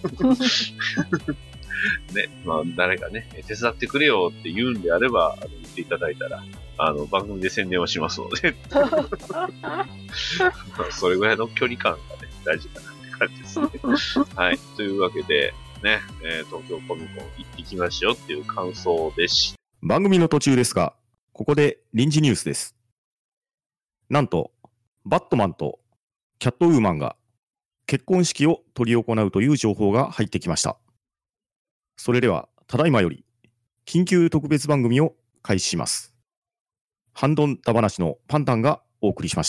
ね、まあ、誰かね、手伝ってくれよって言うんであれば、あの言っていただいたら、あの、番組で宣伝をしますので。それぐらいの距離感がね、大事かなって感じですね。はい。というわけで、ね、えー、東京コミコン行ってきましょうっていう感想でした。 番組の途中ですが、ここで臨時ニュースです。なんと、バットマンとキャットウーマンが結婚式を執り行うという情報が入ってきました。それでは、ただいまより、緊急特別番組を開始します。ハンドンダ話のパンタンがお送りしました。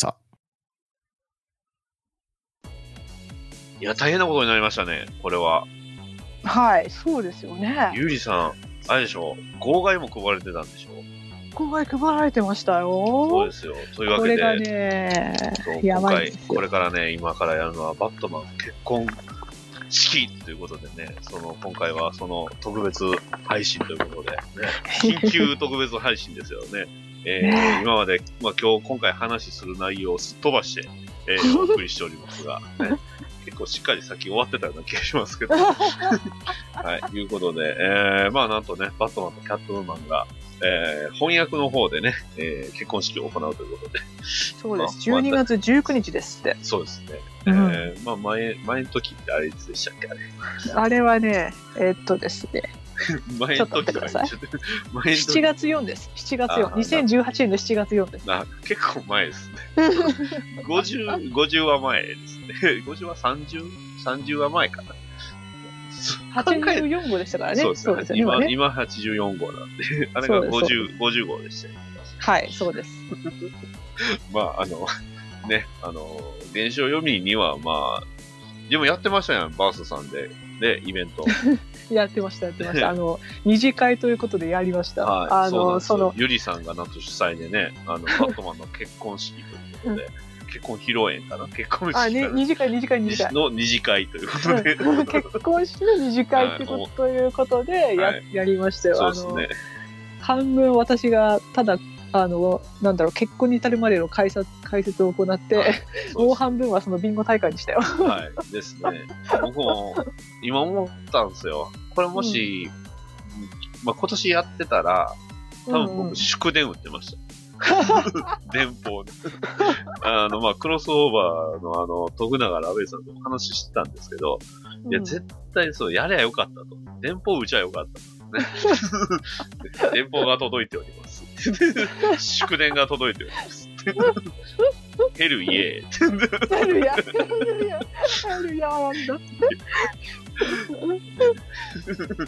いや、大変なことになりましたね、これは。 はい、そうですよね。 ゆうりさん、あれでしょ、号外も配られてたんでしょ。 号外配られてましたよ。 そうですよ。というわけで、 これがね、 やばいですよ。今回、これからね、今からやるのは、バットマン結婚式ということでね、その今回はその特別配信ということで、ね、緊急特別配信ですよね。えーね、今まで、まあ、今日今回話する内容をすっ飛ばして、えー、お送りしておりますが、ね、結構しっかり先終わってたような気がしますけど、はい、いうことで、えー、まあなんとね、バットマンとキャットウーマンが、えー、翻訳の方でね、えー、結婚式を行うということで。 そうです。じゅうにがつじゅうくにちですって。 そうですね。うん、えー、まあ前、前の時ってあれいつでしたっけあれ。 あれはね、えー、っとですね。 前の時はしちがつよっかです。しちがつよっか。にせんじゅうはちねんのしちがつよっかです。 あ、結構前ですね。ごじゅう、ごじゅうは前ですね。ごじゅうはさんじゅう、さんじゅうは前かな。 はちじゅうよんごうでしたからね。 そうですね。今、ね、今はちじゅうよんごうなんで、あれがごじゅう、ごじゅうごうでしたね。 はい、そうです。 まあ、あの、ね、あの、電子読みには、まあ、でもやってましたやん、バースさんで、で、イベント。 やってました、やってました。あの、二次会ということでやりました。 はい、あの、その、ゆりさんがなんと主催でね、あの、バットマンの結婚式ということで、結婚披露宴かな結婚式あ、ね、二次会、二次会、二次会。 の二次会ということで。 うん、結婚式の二次会ってこと、はい、ということでや、はい、やりましたよ。 そうですね。 半分私が、ただ、あの、なんだろう、結婚に至るまでの解説、解説を行って、はい、もう半分はそのビンゴ大会にしたよ。 はい。ですね。僕も、今思ったんですよ。これもし、うん、まあ、今年やってたら、多分僕、祝電打ってました。電報で。あの、まあ、クロスオーバーのあの、徳永ラベルさんと話してたんですけど、うん、いや、絶対そう、やればよかったと。電報打ちゃよかったと。ね、電報が届いております。祝電が届いております。ヘルイエー。 ヘルヤ、ヘルヤ、ヘルヤなんだ。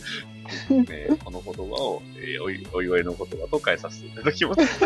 えー、この言葉を、えー、お, いお祝いの言葉と変えさせていただきます。めっ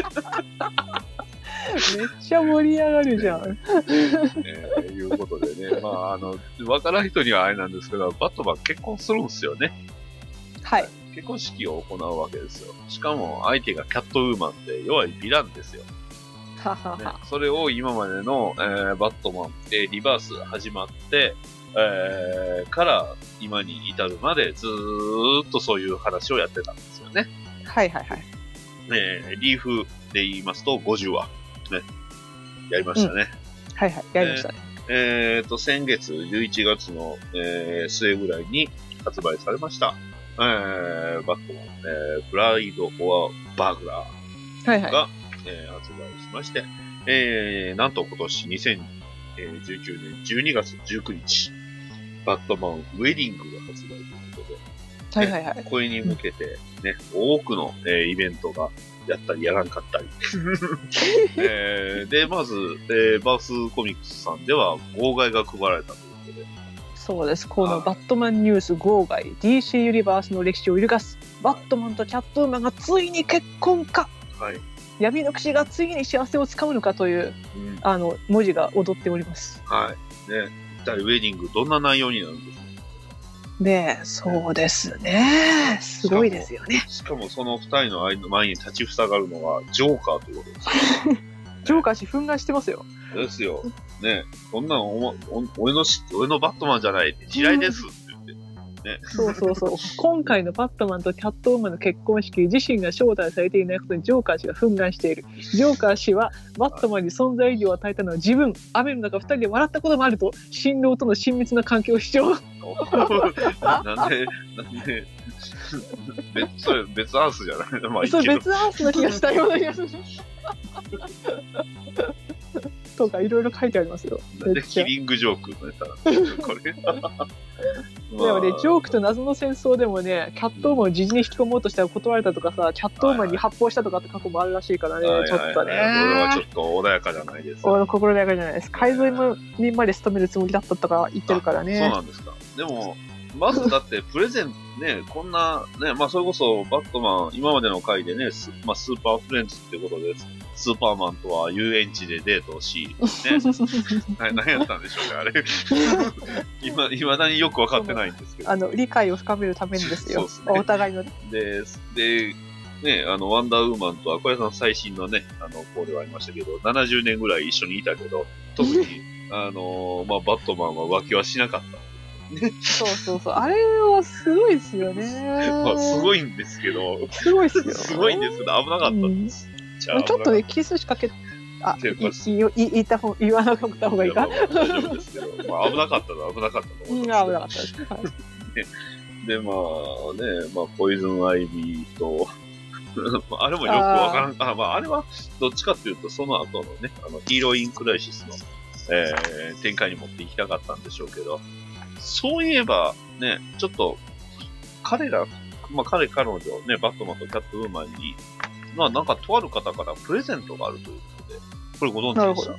ちゃ盛り上がるじゃん。 えー、いうことでね、まあ、あの、わからん人にはあれなんですけど、バットマン結婚するんですよね。 はい。 結婚式を行うわけですよ。しかも相手がキャットウーマンで弱いヴィランですよ。 ははは、 ね、それを今までの、えー、バットマンでリバース始まって、えー、から今に至るまでずーっとそういう話をやってたんですよね。 はいはいはい。 ね、リーフで言いますとごじゅうわ、ね、やりましたね。 うん、はいはい、やりましたね。 えー、えーと、先月じゅういちがつの、えー、末ぐらいに発売されました。えー、バットマン、えー、プライド・フォア・バグラーが、はいはい、えー、発売しまして、えー、なんと今年にせんじゅうきゅうねんじゅうにがつじゅうくにち、バットマンウェディングが発売ということで、はいはいはい、これに向けてね、多くの、えー、イベントがやったりやらんかったり、えー、で、まず、えー、バースコミックスさんでは号外が配られたということで、 そうです。このバットマンニュース号外、ディーシー ユニバースの歴史を揺るがすバットマンとキャットウーマンがついに結婚か、はい、闇の騎士がついに幸せをつかむのかという、うん、あの文字が踊っております。 はい。ね、一体ウェディングどんな内容になるんですかね。そうですね。すごいですよね。 しかも、しかもその二人の前に立ちふさがるのがジョーカーということです。 ジョーカー氏憤慨してますよ。 ですよ。ね、こんなのおお俺の俺のバットマンじゃない嫌いですって言って、ね。 そうそうそう。今回のバットマンとキャットウーマンの結婚式、自身が招待されていないことにジョーカー氏が憤慨している。ジョーカー氏はバットマンに存在意義を与えたのは自分、雨の中二人で笑ったこともあると、新郎との親密な関係を主張。 なんで、なんで、別、それ別アースじゃないの、まあいいけど。 そう、別アースの気がしたような気がする。とかいろいろ書いてありますよ。 なんでキリングジョークのネタなんですか、これ。 でもね、ジョークと謎の戦争でもね、キャットウーマンを自陣に引き込もうとしたら断られたとかさ、キャットウーマンに発砲したとかって過去もあるらしいからね、はいはい、ちょっとね。これはちょっと穏やかじゃないですか。 俺の心穏やかじゃないです。海賊人まで務めるつもりだったとか言ってるからね。 そうなんですか。でも、まずだってプレゼントね、こんな、ね、まあそれこそバットマン、今までの回でね、ス,、まあ、スーパーフレンズってことで、スーパーマンとは遊園地でデートをし、ね、何やったんでしょうね、あれ。今、いまだによくわかってないんですけど。 あの、理解を深めるためにですよ。そうですね、お互いの。 で、で、ね、あの、ワンダーウーマンとは、小屋さん最新のね、あの、こうではありましたけど、ななじゅうねんぐらい一緒にいたけど、特に、あの、まあ、バットマンは浮気はしなかった。 そうそうそう。あれはすごいですよね。 まあ、すごいんですけど。 すごいですよ。 すごいんですけど、危なかったんです。 うん、ちょっとね、キスしかけ、あ、いい言った方、言わなかった方がいいか。いや、 まあ、大丈夫ですけど、まあ、危なかったのは危なかったと思います。 うん、危なかったです。はい、 で、まあね、まあ、ポイズンアイビーと、あれもよくわからん、あ、まあ、あれは、どっちかっていうと、その後のね、あの、ヒーローインクライシスの、えー、展開に持っていきたかったんでしょうけど、そういえば、ね、ちょっと、彼ら、まあ、彼、彼女、ね、バットマンとキャットウーマンに、まあ、なんか、とある方からプレゼントがあるということで、これご存知でした？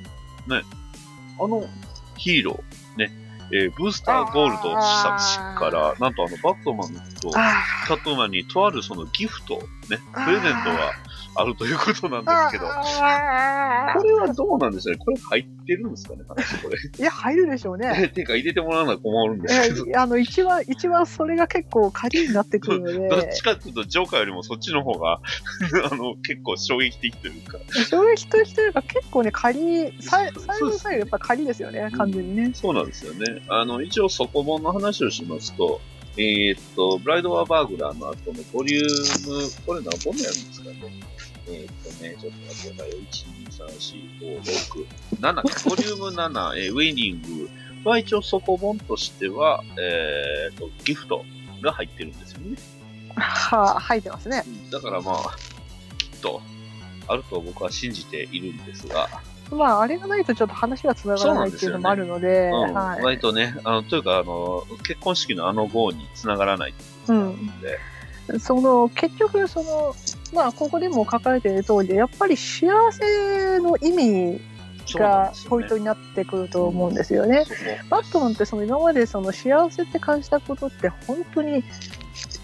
ね。あの、ヒーロー、ね、えー、ブースターゴールド氏から、なんとあの、バットマンとキャットウーマンにとあるそのギフト、ね、プレゼントがあるということなんですけど、これはどうなんでしょうね。これ入ってるんですかね、話、これ。 いや、入るでしょうね。 てか、入れてもらわないと困るんですけど。 えー、あの、一番、一番それが結構鍵になってくるので。 どっちかっていうと、ジョーカーよりもそっちの方が、あの、結構衝撃的というか。 衝撃的というか、結構ね、鍵、最後の最後、やっぱ鍵ですよね、完全にね、うん。 そうなんですよね。あの、一応、底本の話をしますと、えー、っと、ブライド・ワーバーグラーの後のボリューム、これ何本目やるんですかね。えー、っとね、ちょっと待ってください。いち、に、さん、よん、ご、ろく、なな、ボリュームなな、えー、ウェディングは一応底本としては、えー、っと、ギフトが入ってるんですよね。 はぁ、入ってますね。 だからまあ、きっと、あると僕は信じているんですが、 まあ、あれがないとちょっと話が繋がらないっていうのもあるので、 うん、はい、割とね、あの、というか、あの、結婚式のあの号に繋がらないっていうので、 うん、その、結局、その、まあ、ここでも書かれている通りで、やっぱり幸せの意味がポイントになってくると思うんですよね。バットマンってその今までその幸せって感じたことって本当に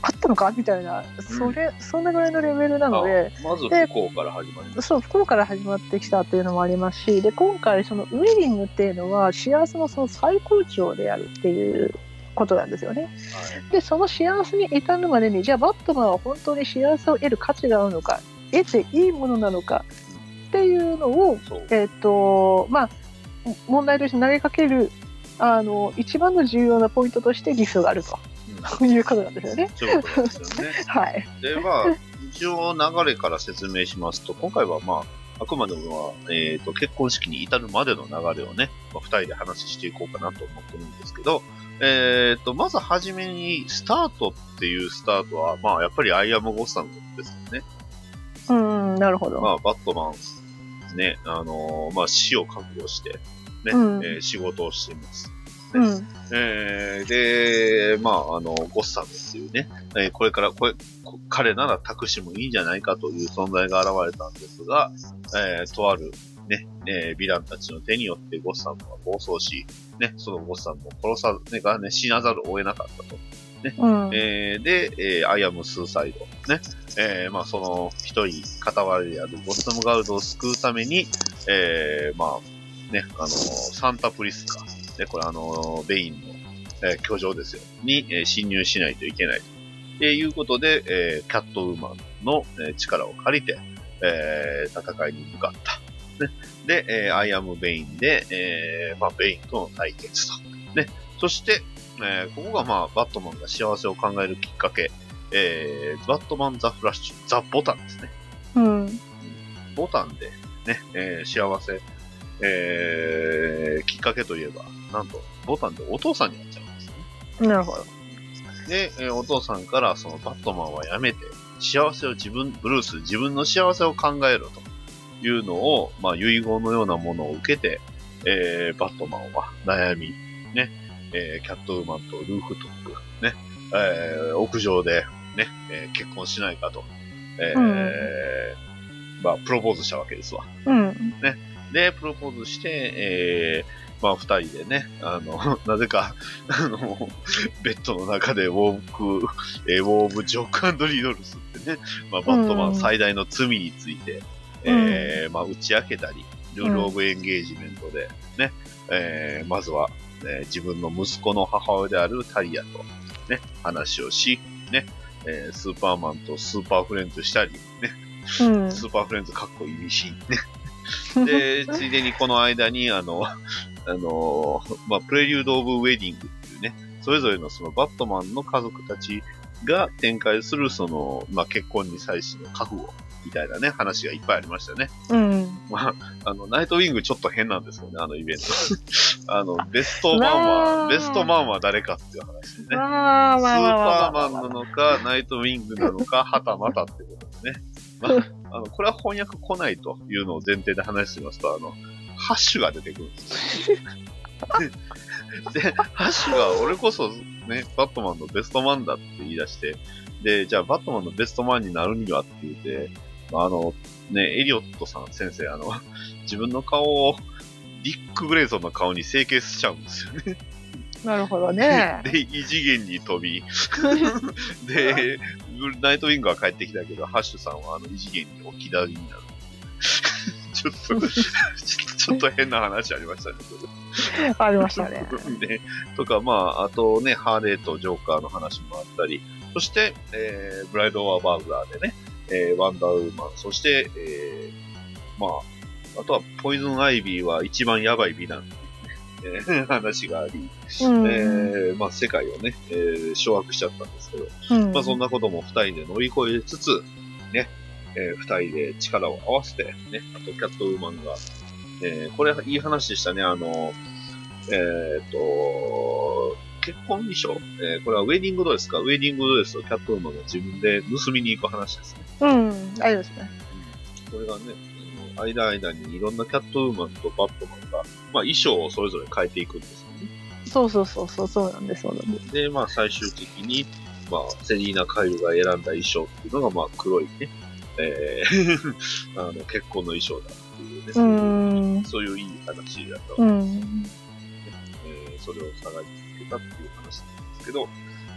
あったのかみたいな、それ、うん、そんなぐらいのレベルなので、 まず不幸から始まります。 そう、不幸から始まってきたっていうのもありますし、で今回そのウェディングっていうのは幸せのその最高潮であるっていうことなんですよね。はい、でその幸せに至るまでに、じゃあバットマンは本当に幸せを得る価値があるのか、得ていいものなのかっていうのを、えっとまあ問題として投げかけるあの一番の重要なポイントとしてギフトがあると。ということなんですよね。 そういうことなんですよね。 はい。 で、まあ、一応流れから説明しますと、今回はまあ、あくまでもは、えっと、結婚式に至るまでの流れをね、まあ、二人で話していこうかなと思ってるんですけど、えっと、まずはじめに、スタートっていうスタートは、まあ、やっぱりアイアムゴッサムですよね。 うん、なるほど。 まあ、バットマン、ね、あのー、まあ、死を覚悟して、ね、うん、えー、仕事をしています。うん、えー、で、まあ、あの、ゴッサムっていうね、えー、これからこれ、彼なら託してもいいんじゃないかという存在が現れたんですが、えー、とある、ね、えー、ヴィランたちの手によってゴッサムは暴走し、ね、そのゴッサムを殺さ、ね、がね、死なざるを得なかったと。ね、うん、えー、で、えー、アイアムスーサイド。ね、えー、まあ、その一人、片割れであるゴッサムガルドを救うために、えー、まあ、ね、あの、サンタプリスカ。で、これあの、ベインの、えー、居城ですよ。に、えー、侵入しないといけない。ということで、えー、キャットウーマンの、えー、力を借りて、えー、戦いに向かった。ね、で、えー、アイアムベインで、えー、まあ、ベインとの対決と。ね。そして、えー、ここがまあ、バットマンが幸せを考えるきっかけ。えー、バットマンザフラッシュ、ザボタンですね。 うん。 ボタンで、ね、えー、幸せ、えー、きっかけといえば、なんと、ボタンでお父さんになっちゃうんですね。なるほど。 で、えー、お父さんからそのバットマンはやめて、幸せを自分、ブルース、自分の幸せを考えろというのを、まあ、遺言のようなものを受けて、えー、バットマンは悩み、ね、えー、キャットウーマンとルーフトップ、ね、えー、屋上で、ね、えー、結婚しないかと、えー、うん、まあ、プロポーズしたわけですわ。 うん。 ね。で、プロポーズして、えー、まあ、二人でね、あの、なぜか、あの、ベッドの中でウォーク、えー、ウォーブ・ジョーク&リードルスってね、まあ、バットマン最大の罪について、うん、えー、まあ、打ち明けたり、ルール・オブ・エンゲージメントで、ね、えー、まずは、えー、自分の息子の母親であるタリアと、ね、話をし、ね、えー、スーパーマンとスーパーフレンズしたり、ね、うん、スーパーフレンズかっこいいし、ね、で、ついでにこの間に、あの、あの、まあ、プレリュード・オブ・ウェディングっていうね、それぞれのそのバットマンの家族たちが展開するその、まあ、結婚に際しての覚悟みたいなね、話がいっぱいありましたね。 うん。 まあ、あの、ナイトウィングちょっと変なんですよね、あのイベント。あの、ベストマンは、ベストマンは誰かっていう話でね。スーパーマンなのか、ナイトウィングなのか、はたまたってことでね。まあ、あの、これは翻訳来ないというのを前提で話してみますと、あの、ハッシュが出てくるんですよ。で、ハッシュが俺こそね、バットマンのベストマンだって言い出して、で、じゃあバットマンのベストマンになるにはって言って、あの、ね、エリオットさん先生、あの、自分の顔をディック・グレイソンの顔に整形しちゃうんですよね。 なるほどね。 で、異次元に飛び、で、ナイトウィングは帰ってきたけど、ハッシュさんはあの異次元に置き去りになる。ちょっと、ちょっと変な話ありましたね。 ありましたね。 ね。とか、まあ、あとね、ハーレーとジョーカーの話もあったり、そして、えー、ブライド・オア・バーグラーでね、えー、ワンダーウーマン、そして、えー、まあ、あとは、ポイズン・アイビーは一番やばい美男っていう、ね、えー、話があり、うん、えー、まあ、世界をね、えー、掌握しちゃったんですけど、うん、まあ、そんなことも二人で乗り越えつつ、ね、えー、二人で力を合わせて、ね、あとキャットウーマンが、えー、これいい話でしたね、あの、えっ、ー、と、結婚衣装、えー、これはウェディングドレスか、ウェディングドレスをキャットウーマンが自分で盗みに行く話ですね。 うん、あれですね。 これがね、間間にいろんなキャットウーマンとバットマンが、まあ衣装をそれぞれ変えていくんですよね。 そうそうそうそう、そうなんです、そうなんです。 で、まあ最終的に、まあセリーナ・カイルが選んだ衣装っていうのが、まあ黒いね、えー、あの結婚の衣装だっていうね、そういう、そういういい話だったわけです、ね。うん、えー、それを探り続けたっていう話なんですけど、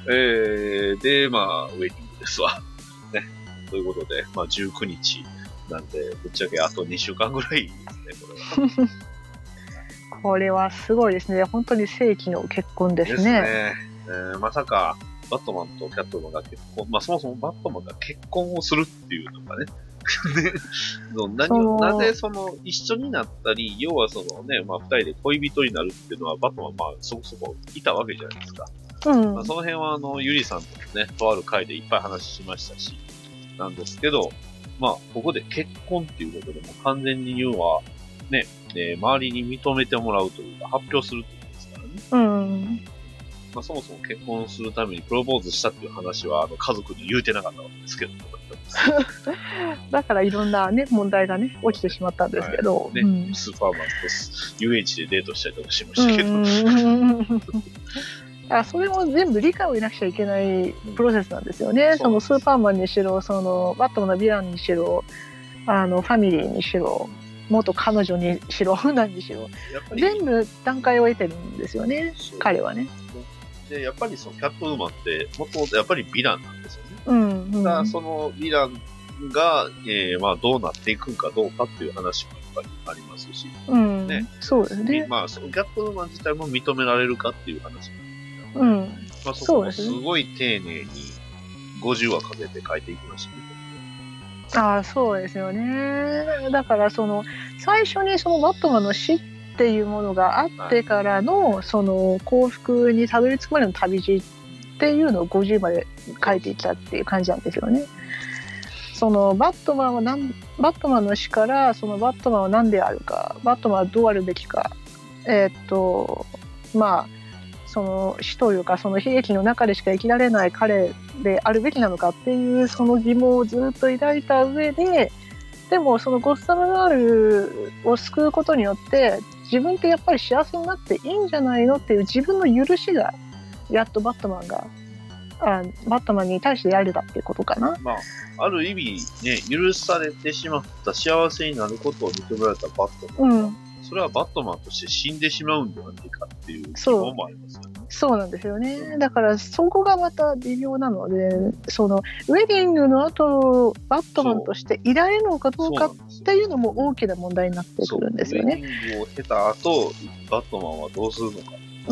えー、で、まあ、ウェディングですわ。ね。ということで、まあ、じゅうくにちなんで、ぶっちゃけあとにしゅうかんぐらいですね、これは。 これはすごいですね。本当に世紀の結婚ですね。 ですね。えー、まさか、バットマンとキャットマンが結婚、まあそもそもバットマンが結婚をするっていうのがね、何をなぜその一緒になったり、要はそのね、まあ二人で恋人になるっていうのはバットマンまあそこそこいたわけじゃないですか。うん。まあ、その辺はあの、ゆりさんともね、とある回でいっぱい話しましたし、なんですけど、まあここで結婚っていうことでも完全に言うのは、ね、えー、周りに認めてもらうというか発表するってことですからね。うん。まあ、そもそも結婚するためにプロポーズしたっていう話はあの家族に言うてなかったわけですけどだからいろんな、ね、問題が、ね、起きてしまったんですけど、 はいねうん、スーパーマンと ユーエイチ でデートしたりとかしましたけどあそれも全部理解を得なくちゃいけないプロセスなんですよね、うん、そのスーパーマンにしろそのバットマンのヴィランにしろあのファミリーにしろ元彼女にしろ何にしろ全部段階を得てるんですよね彼はね。 で、やっぱりそのキャットウーマンって、もともとやっぱりヴィランなんですよね。うんうん、だからそのヴィランが、えー、まあどうなっていくかどうかっていう話もやっぱりありますし。 うん。ね。そうですね。 まあ、そのキャットウーマン自体も認められるかっていう話も。うん。まあそこもすごい丁寧にごじゅうわかけて書いていきましたね。 ああ、そうですよね。だからその、最初にそのバットマンの死っていうものがあってからの、はい、その幸福にたどり着くまでの旅路っていうのをごじゅうまで書いていったっていう感じなんですよね。そのバットマンはなんバットマンの死からそのバットマンは何であるか、バットマンはどうあるべきか、えー、っとまあその死というかその悲劇の中でしか生きられない彼であるべきなのかっていうその疑問をずっと抱いた上で、でもそのゴッサムガールを救うことによって自分ってやっぱり幸せになっていいんじゃないのっていう自分の許しがやっとバットマンがあバットマンに対してやれたっていうことかな。 まあ、ある意味ね許されてしまった幸せになることを認められたバットマン、うん、それはバットマンとして死んでしまうんではないかっていう疑問もありますよね。 そうなんですよね。だからそこがまた微妙なので、そのウェディングの後バットマンとしていられるのかどうかっていうのも大きな問題になってくるんですよね。 ウェディングを経た後バットマンはどうするのか、うん、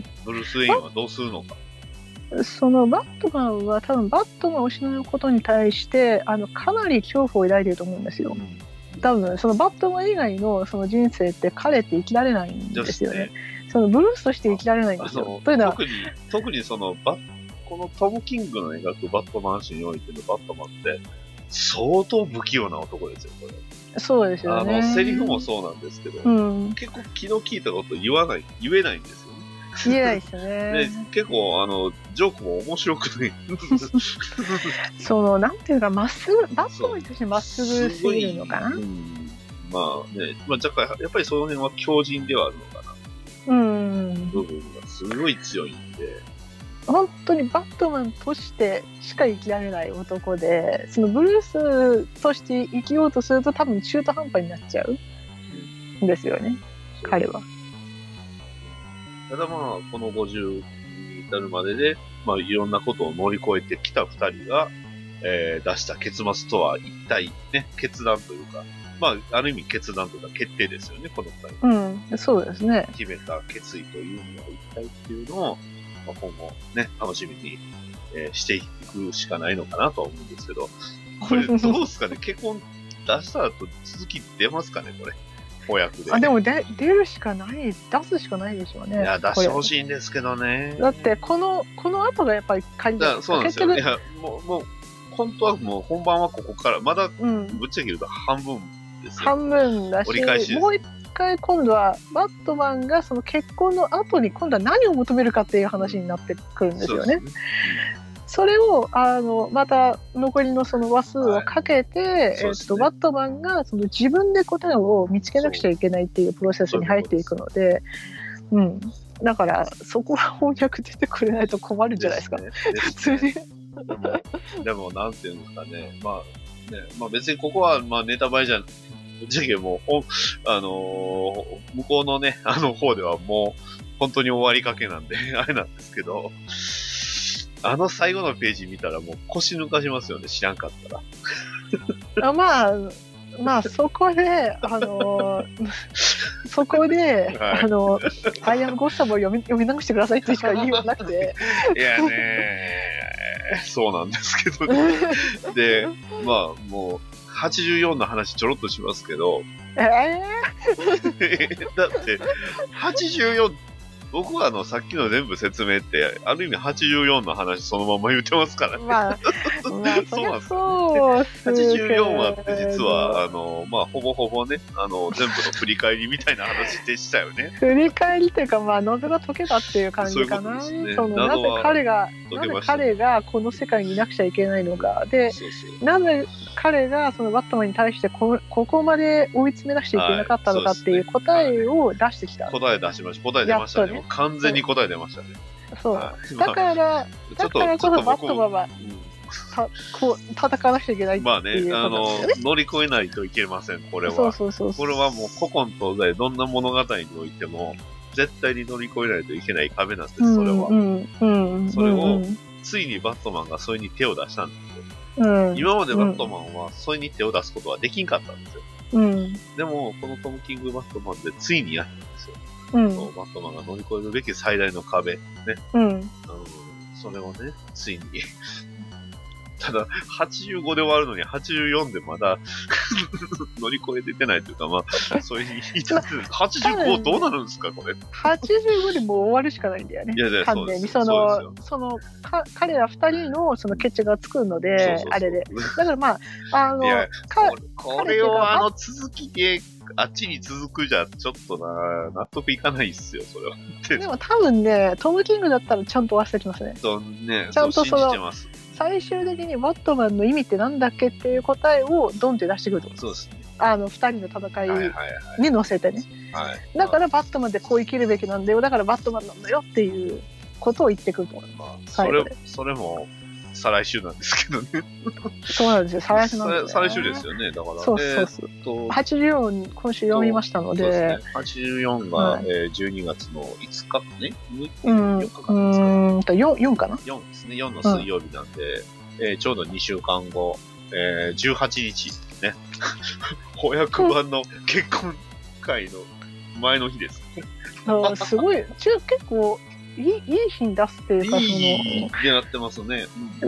ブルース・ウェインはどうするのか。 そのバットマンは多分バットマンを失うことに対してあのかなり恐怖を抱いていると思うんですよ。多分そのバットマン以外のその人生って彼って生きられないんですよね。そのブルースとして生きられないんですよ。というのは特に特にそのバこのトム・キングの描くバットマン史においてのバットマンって相当不器用な男ですよこれ。 そうですよね。 あのセリフもそうなんですけど、うん、結構気の利いたこと言わない言えないんですよね。 言えないですよね。で結構あのジョークも面白くないそのなんていうかまっすぐバットマンとしてまっすぐすぎるのかな。うん、 まあね、まあ、若干やっぱりその辺は強靭ではあるのかな。うん。部分がすごい強いんで。 本当にバットマンとしてしか生きられない男で、そのブルースとして生きようとすると多分中途半端になっちゃうんですよね、うん、彼は。 ただまあこのごじゅうに至るまでで、まあ、いろんなことを乗り越えてきたふたりが、えー、出した結末とは一体ね決断というか、まあある意味決断というか決定ですよねこのふたり。 うん、そうですね。 決めた決意というのは一体っていうのを、まあ、今後ね楽しみに、えー、していくしかないのかなとは思うんですけど、これどうですかね結婚出した後続き出ますかねこれ。翻訳で。 あでもで出るしかない、出すしかないでしょうね。 いや出してほしいんですけどね。 だってこのこの後がやっぱり鍵じゃないですか。 そうなんですよ。いやもうもう本当はもう本番はここからまだぶっちゃけ言うと半分ですよ。 半分だし、折り返しもう一回今度はバットマンがその結婚の後に今度は何を求めるかっていう話になってくるんですよね。それをあのまた残りのその話数をかけて、はいえっと、バットマンがその自分で答えを見つけなくちゃいけないっていうプロセスに入っていくので、うん、だからそこは翻訳出てくれないと困るんじゃないですか、ね、普通に。でも、でもなんていうんですかね、まあね、まあ別にここはまあネタバレじゃん。じゃけもう、あのー、向こうのね、あの方ではもう本当に終わりかけなんであれなんですけど。 あの最後のページ見たらもう腰抜かしますよね、知らんかったら。 あまあ、まあ、そこで、あのー、そこで、はい、あの、アイアムゴッサムを読み、読み直してくださいってしか言いようなくて。 いやねー、そうなんですけどね。で、まあ、もう、はちじゅうよんの話ちょろっとしますけど、 えー、だって、はちじゅうよん、僕はあの、さっきの全部説明って、ある意味はちじゅうよんの話そのまま言ってますからね。 まあ、まあ、 そうなんですよ、ね。はちじゅうよん話って実は、あの、まあ、ほぼほぼね、あの、全部の振り返りみたいな話でしたよね。 振り返りっていうか、まあ、謎が解けたっていう感じかな。そういうことですね。そのなぜ彼が、なぜ彼がこの世界にいなくちゃいけないのか。で、そうそうなぜ彼がそのバットマンに対してこ、ここまで追い詰めなくちゃいけなかったのかっていう答えを出してきた。 はい、答え出しました。答え出ましたね。完全に答え出ましたね。 そう。はい、だから、だからこそバットマンは、たこう戦わなくちゃいけないっていうことですよね。 まあね、あの、乗り越えないといけません、これは。 そうそうそうそう。 これはもう古今東西、どんな物語においても、絶対に乗り越えないといけない壁なんです、それは。うんうんうん、それを、ついにバットマンがそれに手を出したんですよ。うん、今までバットマンはそれに手を出すことはできんかったんですよ。うん、でも、このトム・キング・バットマンでついにやったんですよ。うん、そうバットマンが乗り越えるべき最大の壁。ね。うん、あのそれをね、ついに。ただ、はちじゅうごで終わるのに、はちじゅうよんでまだ乗り越えててないというか、まあ、そういう言い方です。はちじゅうごどうなるんですか、これ。 はちじゅうごでもう終わるしかないんだよね。いやいや、完全に。その、その、か彼ら二人のその決着がつくので、そうそうそうあれで。だからまあ、あの、 かこれをあの続きで、あっちに続くじゃ、ちょっとな、納得いかないっすよ、それは。 でも多分ね、トム・キングだったらちゃんと忘れてますね。 とね、 ちゃんとその、 信じてます。 最終的にバットマンの意味ってなんだっけっていう答えをドンって出してくると。 そうですね。 あの、二人の戦いに乗せてね。はいはいはい、だからバットマンでこう生きるべきなんだよ。だからバットマンなんだよっていうことを言ってくると思います。 まあ、それ、それも、再来週なんですけどね。 そうなんですよ。再来週なんですよ、ね。 再来週ですよね。だから。 そうそうそう。えー、はちじゅうよん、今週読みましたので。そうですね。 はちじゅうよんが、はい、えー、じゅうにがつのいつかね。 うん。よっかかなですか、ね。うんと、よん、よんかな ? よん ですね。よんの水曜日なんで、うん、えー、ちょうどにしゅうかんご、えー、じゅうはちにちね。翻訳版の結婚会の前の日です。 あすごい。結構、いい、いい日に出すっていうか、 いい日になってますね。 うん、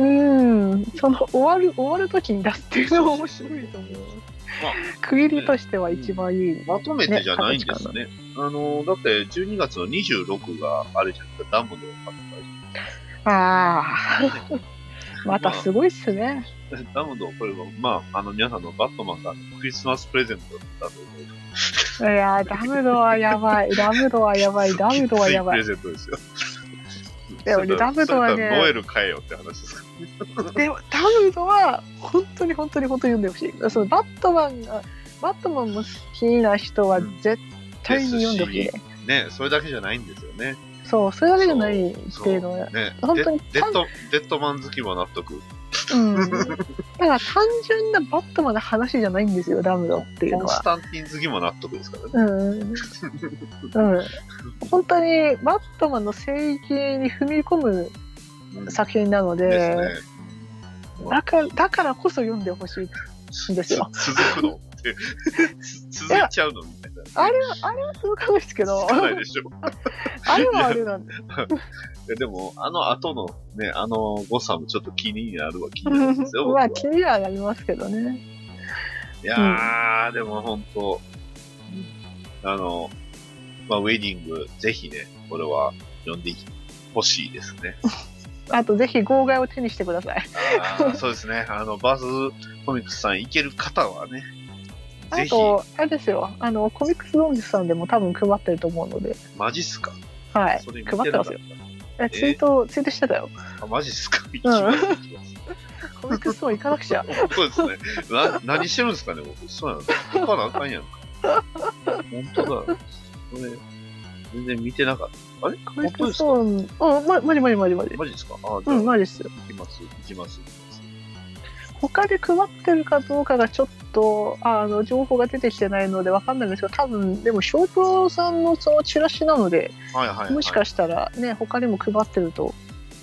うんその終わる、終わる時に出すっていうのが面白いと思う。まあ、区切りとしては一番いい、ねうん。まとめてじゃないんですね。あの、だってじゅうにがつのにじゅうろくがあれじゃないですか、ダムの発売。ああ。またすごいっすね。 まあ、ダムの、これは、まあ、あの、皆さんのバットマンがクリスマスプレゼントだと思う。 いやー、ダムドはやばい。ダムドはやばい。ダムドはやばい。 プレゼントですよ。 でもね、ダムドはね。 ノエル買えよって話ですか。 でも、ダムドは、本当に本当に本当に読んでほしい。そのバットマンが、バットマンも好きな人は絶対に読んでほしいね。 ね、それだけじゃないんですよね。 そう、それだけじゃないっていうのは、 ね、本当にデッド、デッドマン好きも納得。 うん。だから単純なバットマンの話じゃないんですよ、ダムドっていうのは。 コンスタンティン好きも納得ですからね。うん。うん。 本当にバットマンの聖域に踏み込む作品なので、うんですね、だから、だからこそ読んでほしいんですよ。 続くのって続いちゃうのみたいな。 あれは、あれは続かないですけど。 続かないでしょ。 あれはあれなんで。 いやでも、あの後のね、あの誤差もちょっと気になるは気になるんですよ。 まあ気にはなりますけどね。 いやー、うん、でも本当、あの、まあ、ウェディング、ぜひね、これは読んでほしいですね。 あとぜひ号外を手にしてください。 あそうですね。あの、バースコミックスさん行ける方はね、 あと、あれですよ、あの、コミックスドンジさんでも多分配ってると思うので。 マジっすか？ はい。配ってますよ。え、ツイート、ツイートしてたよ。 あ、マジっすか？行きます、行きます。 コミックストア行かなくちゃ。 そうですね。な、何してるんですかね、僕。そうやな。行かなあかんやんか。本当だ。これ、全然見てなかった。あれコミックストア、あ、ま、まじまじまじまじ。 マジですか？あ、 じゃあ、うん、マジっすよ。 行きます、行きます、行きます。 他で配ってるかどうかがちょっと、あの、情報が出てきてないのでわかんないんですけど、多分、でも、ショープロさんのそのチラシなので、はいはいはい、もしかしたらね、他にも配ってると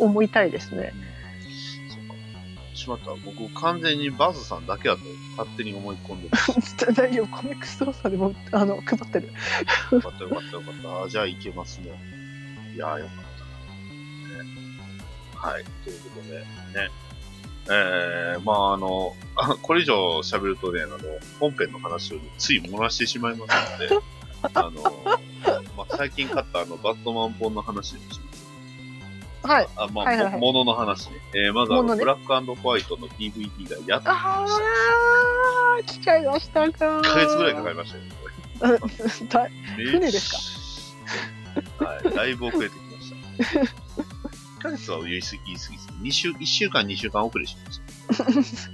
思いたいですね。 そうか。しまった。僕、完全にバズさんだけだと勝手に思い込んでました。 大丈夫、コミックス操作でもあの配ってる。 よかったよかったよかった。じゃあいけますね。いやーよかった、ね。はい。ということで、ね。えー、まああの、これ以上喋るとね、あの、本編の話をつい漏らしてしまいますので、あの、まあ、最近買ったあの、バットマン本の話にします。 はい。 あ、まあ、 はいはいはい、 ものの話ね。えー、まずあの、 ね、 ブラック&ホワイトの ディーブイディー がやっと来ました。 あー、来ちゃいましたか。いっかげつぐらいかかりましたよ、 これ。船ですか？はい、だいぶ遅れてきました。いっかげつは言い過ぎ、言い過ぎです。に週、いっしゅうかん、にしゅうかん遅れしました。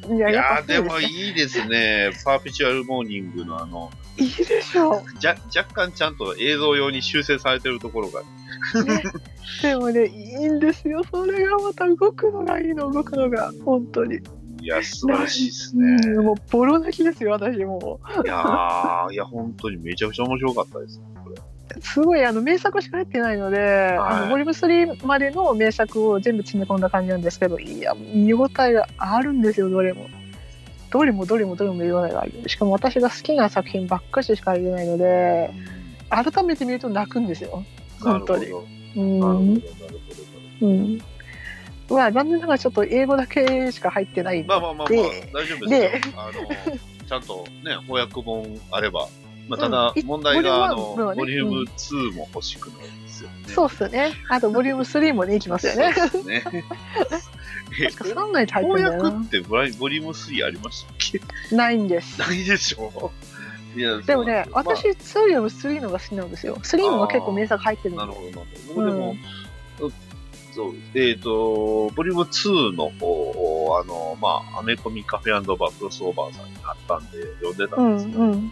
いや、いやでもいいですね。パーペチュアルモーニングのあの、 いいでしょう。 じゃ、若干ちゃんと映像用に修正されてるところが。 ね、でもね、いいんですよ。それがまた動くのがいいの、動くのが。本当に。 いや、素晴らしいですね。 もう、ボロ泣きですよ、私も。 いやー、いや、本当にめちゃくちゃ面白かったですね、これ。 すごいあの名作しか入ってないので、はい、あのボリュームスリーまでの名作を全部詰め込んだ感じなんですけど、いや、見応えがあるんですよ、どれも。どれもどれもどれも見応えがある。しかも私が好きな作品ばっかししか入れないので、改めて見ると泣くんですよ、本当に。うん。うん。まあ、残念ながらちょっと英語だけしか入ってないんで。 まあまあまあまあ、大丈夫ですよ。あの、ちゃんとね、翻訳本あれば。まあ、ただ、問題が、あの、ボリュームツーも欲しくなるんですよね。 そうっすね。あと、ボリュームスリーもね、いきますよね。そうですね。確かさんまい入ってるんだよな。 翻訳ってボリュームスリーありましたっけ？ ないんです。 ないでしょう。いや、 でもね、私、ツーよりもスリーのが好きなんですよ。スリーのが結構名作入ってるんで。 なるほど、なるほど。僕でも、そう、えっと、ボリュームツーの方、あの、まあ、アメコミカフェ&バークロスオーバーさんにあったんで、読んでたんですけど、うんうん、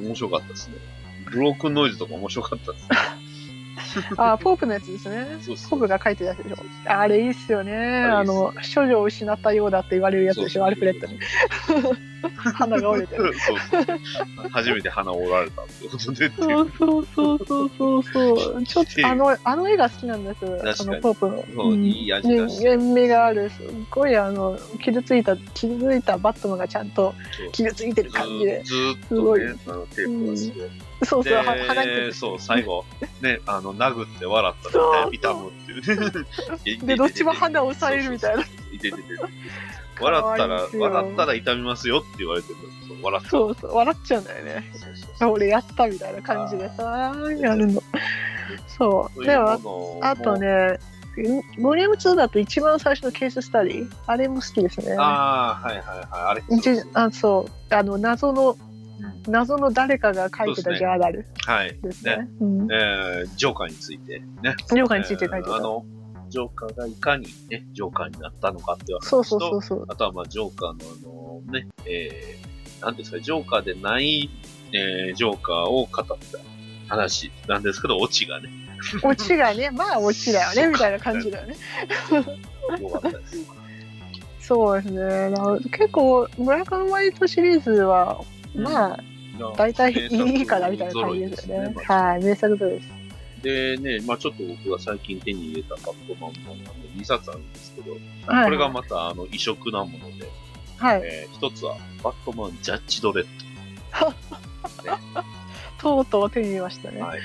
面白かったですね。ブロークンノイズとか面白かったですね。 あ、ポープのやつですね。そうそうポープが書いてるやつでしょ。あれいいっすよね。あの、処女を失ったようだって言われるやつでしょ、アルフレッドに。鼻が折れてる。 そうそう。初めて鼻を折られたってことで。 そうそうそうそうそうそう。ちょっとあの、あの絵が好きなんです。あのポープの。 そう、いい味だし。 塩味がある。すっごいあの、傷ついた、傷ついたバットマンがちゃんと傷ついてる感じで。 ずーっとね、あの、テープがして。 そうそう、鼻に。そう、最後、ね、あの、殴って笑ったら痛むっていう。 で、どっちも鼻を押さえるみたいな。 いててて。笑ったら、笑ったら痛みますよって言われてる。そう、笑った。 そうそう、笑っちゃうんだよね。俺やったみたいな感じでさ、やるの。そう。でも、あとね、ボリュームツーだと一番最初のケーススタディ、あれも好きですね。 ああ、はいはいはい。あれあ、そう。あの、謎の、謎の誰かが書いてたジャーナルですね。 えー、ジョーカーについてね。 ジョーカーについて書いてた。 あの、ジョーカーがいかにね、ジョーカーになったのかっていう話と、 そうそうそうそう。 あとはまあ、ジョーカーのあの、ね、えー、なんですか、ジョーカーでない、えー、ジョーカーを語った話なんですけど、オチがね。 オチがね、まあオチだよね、みたいな感じだよね。 よかったです。 そうですね。結構、村上ワイトシリーズは、まあ、大体いいかなみたいな感じですよね。はい、名作です。 でね、まあちょっと僕が最近手に入れたバットマンもにさつあるんですけど、はいはい、これがまたあの異色なもので、 はい、 えー、一つはバットマンジャッジドレッド。ね、 とうとう手に入れましたね。はい。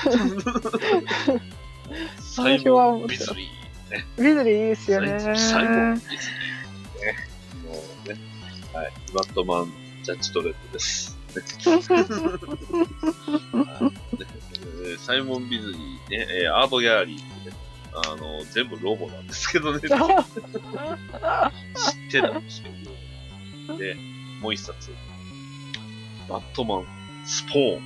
最後はビズリー、ね。 ビズリーいいですよね。 最後ビズリー、ね。もうね、はい、バットマンジャッジドレッドです。サイモン・ビズリーね、えー、アートギャラリーってね、あの、全部ロボなんですけどね。知ってたんですけど。で、もう一冊。バットマン、スポーン。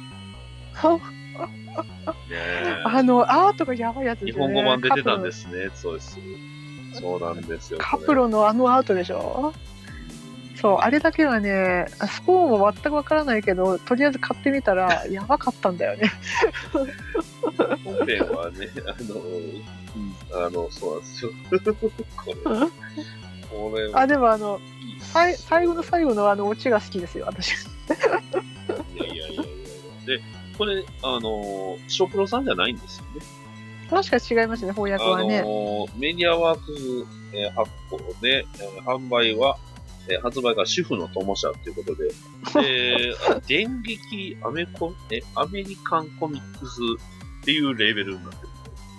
ね、あの、アートがやばいやつですね。 日本語版出てたんですね。そうです。そうなんですよ。 カプロのあのアートでしょ。そう、あれだけはね、スポーンは全くわからないけど、とりあえず買ってみたら、やばかったんだよね。 本編はね、あの、あの、そうなんですよ。これ。これあ、でもあの、さい最後の最後のあの、オチが好きですよ、私。いやいやいやいや。で、これ、あの、ショプロさんじゃないんですよね。 確か違いますね、翻訳はね。 あのー、メディアワークス、えー発行で、えー販売は、えー発売が主婦の友社ということで、で、電撃アメコえアメリカンコミックスっていうレーベルになってる。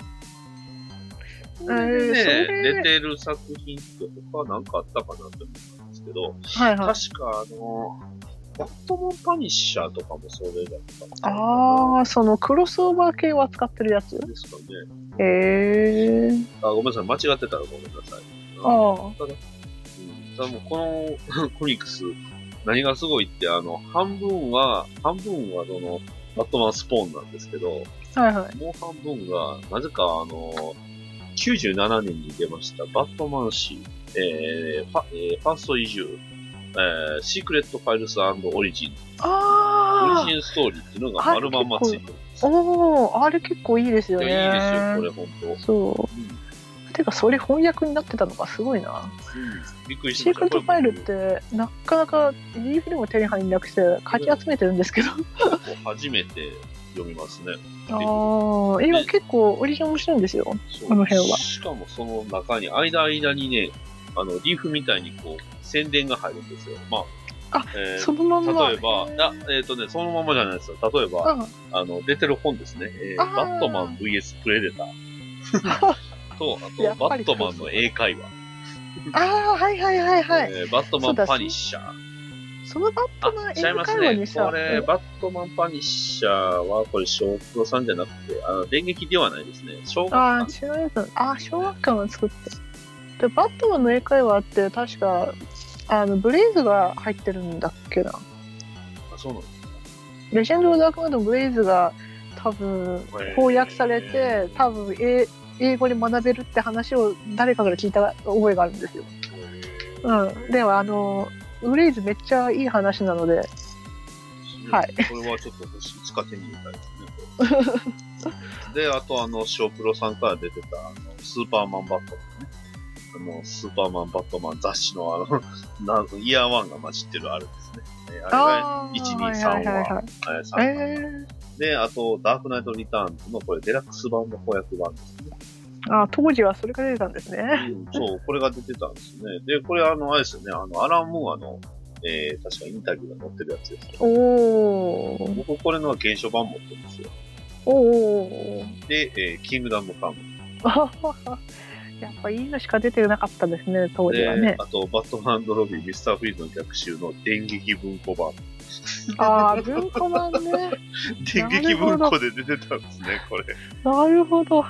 これでね、 えー、 出てる作品って他なんかあったかなって思ったんですけど、 はいはい、 確かあのー、バットマンパニッシャーとかもそれだった。 ああ、そのクロスオーバー系を扱ってるやつですかね。 へえー。 あ、ごめんなさい。間違ってたらごめんなさい。 ああ。 ただ、うん、ただもうこのコミックス、何がすごいって、あの、半分は、半分はその、バットマンスポーンなんですけど、 はいはい。 もう半分が、なぜかあの、きゅうじゅうななねんに出ました、バットマン誌、えーファえー、ファーストイジュー、えー、シークレットファイルス&オリジン、 あオリジンストーリーっていうのが丸まんまついてるんですよ。 おお、あれ結構いいですよね。 いや、いいですよ、これ、ほんと。 そう。うん、てか、それ翻訳になってたのがすごいな。 うん、びっくりしシークました。 レットファイルって、なかなか ディーブイディー も手に入んなくて、かき集めてるんですけど。 初めて読みますね。 ああ、今結構オリジナル面白いんですよ、この辺は。 しかもその中に、間間にね、あの、リーフみたいにこう、宣伝が入るんですよ。まあ、 あ、 えー、 そのまま。 例えば、あえっ、ー、とね、そのままじゃないですよ。例えば、あ, あの、出てる本ですね。えー、バットマン ブイエス プレデター。と、あと、バットマンの英会話。 ああ、はいはいはいはい。 えー、バットマンパニッシャー。 そのバットマン英会話にさ、 これ、バットマンパニッシャーは、これ、小プロさんじゃなくて、あの、電撃ではないですね。小学館。 ああ、違うやつ。ああ、小学館を作って。で、バットマンの英会話って、確か、あの、ブレイズが入ってるんだっけな。 あ、そうなんですか。 レジェンド・オブ・ダーク・マンのブレイズが、多分、翻訳されて、多分、英英語で学べるって話を誰かから聞いた覚えがあるんですよ。うん。でも、あの、ブレイズめっちゃいい話なので、はい。 これはちょっと使ってみたいですね。で、あとあの、ショープロさんから出てた、あの、スーパーマンバットマンね。あの、スーパーマンバットマン雑誌のあの、なイヤーワンが混じってるあれですね。あれがいち、に、さんわ。で、あと、ダークナイトリターンズのこれデラックス版の翻訳版ですね。 ああ、当時はそれが出てたんですね。 うん、そう、これが出てたんですね。で、これあの、あれですよね、あの、アラン・ムーアの、えー、確かインタビューが載ってるやつです、ね。 おー。 僕、これの原書版持ってるんですよ。 おー。 で、えー、キングダムカム。 やっぱいいのしか出てなかったですね、当時はね。 あと、バットマン&ロビー、ミスター・フリーズの逆襲の電撃文庫版。 ああ、文庫版ね。 電撃文庫で出てたんですね、これ。 なるほど。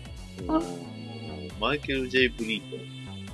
マイケル・ジェイ・ブリートン。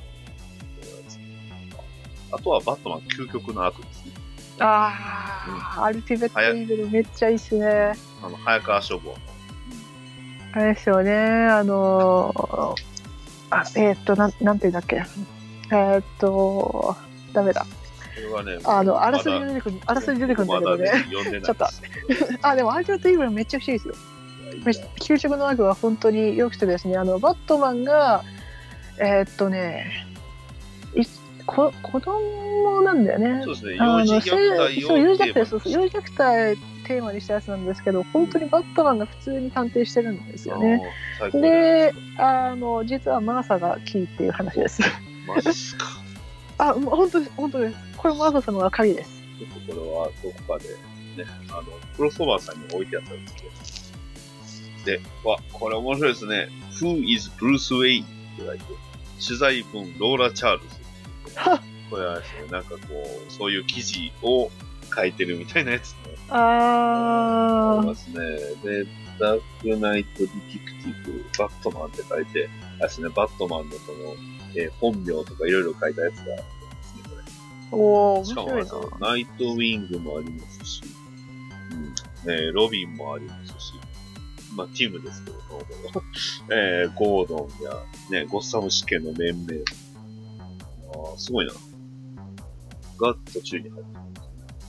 あとはバットマン究極の悪ですね。 ああ、うん、アルティメット・イーグルめっちゃいいっすね。 あの、早川書房の。 あれですよね、あのー、あ、えー、っと、なん、なんていうんだっけ。えー、っと、ダメだ。 これはね、 あの、あらすじ出てくる、あらすじ出てくるんだけどね。ちょっと。あ、でもアルティメット・イーグルめっちゃ不思議ですよ。究極の悪は本当に良くてですね、あの、バットマンが、えー、っとね、いこ子供なんだよね。 そうですね、幼児虐待を。そう、 幼児虐待、そうそう、幼児虐待テーマにしたやつなんですけど、本当にバットマンが普通に探偵してるんですよね。で、あの、実はマーサがキーっていう話です。 マジっすか。 あ、もう本当です、本当です。これマーサさんのが鍵です。 ちょっとこれはどこかで、ね、あの、クロスオーバーさんに置いてあったんですけど。で、わ、これ面白いですね。Who is Bruce Wayne? って書いて、取材文、ローラ・チャールズ。これはですね、なんかこう、そういう記事を書いてるみたいなやつね。 あー。 ありますね。で、ダークナイト・ディティクティブ、バットマンって書いて、あれですね、バットマンのその、えー、本名とかいろいろ書いたやつがあるんですね、これ。 おー、 しかも面白いな。ナイトウィングもありますし、うん、えー、ロビンもありますし、まあ、チームですけど、えー、ゴードンや、ね、ゴッサム試験の面々。ああ、すごいな。が途中に入ってます、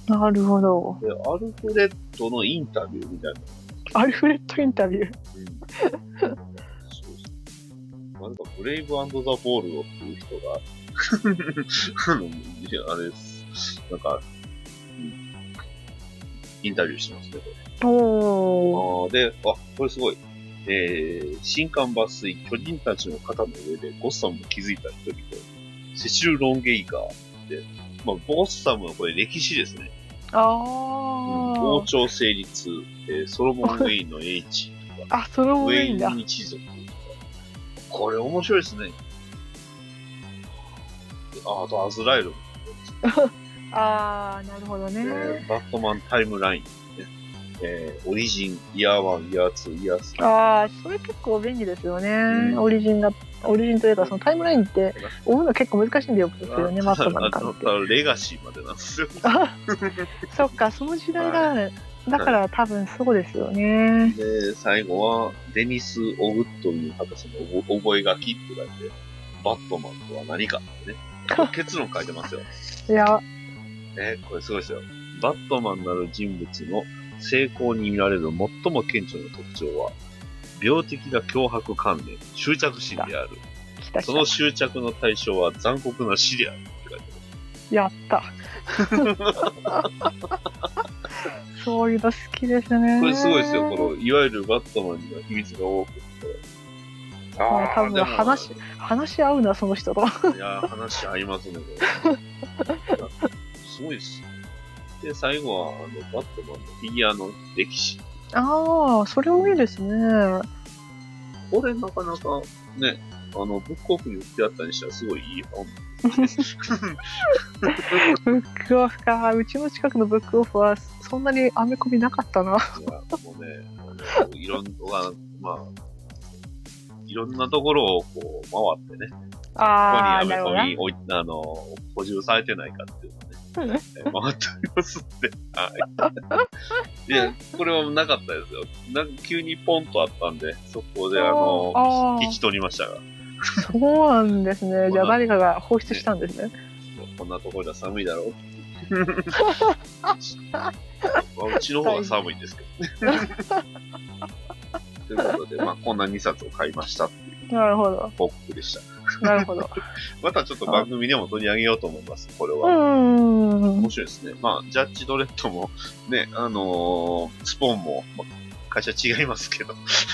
ね。なるほど。 で、アルフレッドのインタビューみたいな。 アルフレッドインタビュー。うん。そうです。なんか、ブレイブ&ザ・ボールドっていう人が、あれです。なんか、うん、インタビューしてますね、これ。 おー。 あで、あ、これすごい。 えー、新刊抜粋、巨人たちの肩の上でゴッサムを築いた人々、セシル・ロンゲイガーで、まあ、ゴッサムはこれ歴史ですね。 ああ、うん、 王朝成立、えー、ソロモン・ウェインの英知とか、 あ、ソロモン・ウェインだ。 ウェイン一族とか、これ面白いですね。あ、あとアズラエルも。 ああ、なるほどね、 えー。バットマンタイムライン、ね、えー、オリジン、イヤーワン、イヤーツー、イヤースリー。 ああ、それ結構便利ですよね。うん、オリジンが、オリジンというかそのタイムラインって追うの結構難しいんだよよね、バットマンからって。 レガシーまでなんですよ。 そっか、その時代が、はい、だから多分そうですよね。 で、最後はデニス・オグッドリー博士の覚書きって書いて、バットマンとは何かってね。結論書いてますよ。 いや。 ね、これすごいですよ。バットマンなる人物の成功に見られる最も顕著な特徴は、病的な脅迫観念、執着心である。その執着の対象は残酷な死であるって書いてます。やった。そういうの好きですね。 これすごいですよ。このいわゆるバットマンには秘密が多くて。 ああ、多分話、話し合うな、その人と。 いやー、話し合いますね、これ。すごいです。で、最後は、あの、バットマンのフィギュアの歴史。 ああ、それもいいですね。 これなかなか、ね、あの、ブックオフに売ってあったりしたらすごいいい本。 ブックオフか。うちの近くのブックオフは、そんなにアメコミなかったな。いや、もうね、あのいろんな、まあ、いろんなところをこう回ってね、 あここにアメコミあの補充されてないかっていうのね、回っておりますんで、はい。いや、これはなかったですよ。なんか急にポンとあったんで、そこであの聞き取りましたが。 そうなんですね。じゃあ誰かが放出したんですね。 こんなところじゃ寒いだろう。まあ、うちの方が寒いんですけどね。ということで、まあ、こんなにさつを買いましたっていう。 なるほど。 報告でした。 なるほど。 またちょっと番組でも取り上げようと思います、これは。 うん。 面白いですね。まあ、ジャッジドレッドも、ね、あのー、スポーンも、まあ、会社違いますけど。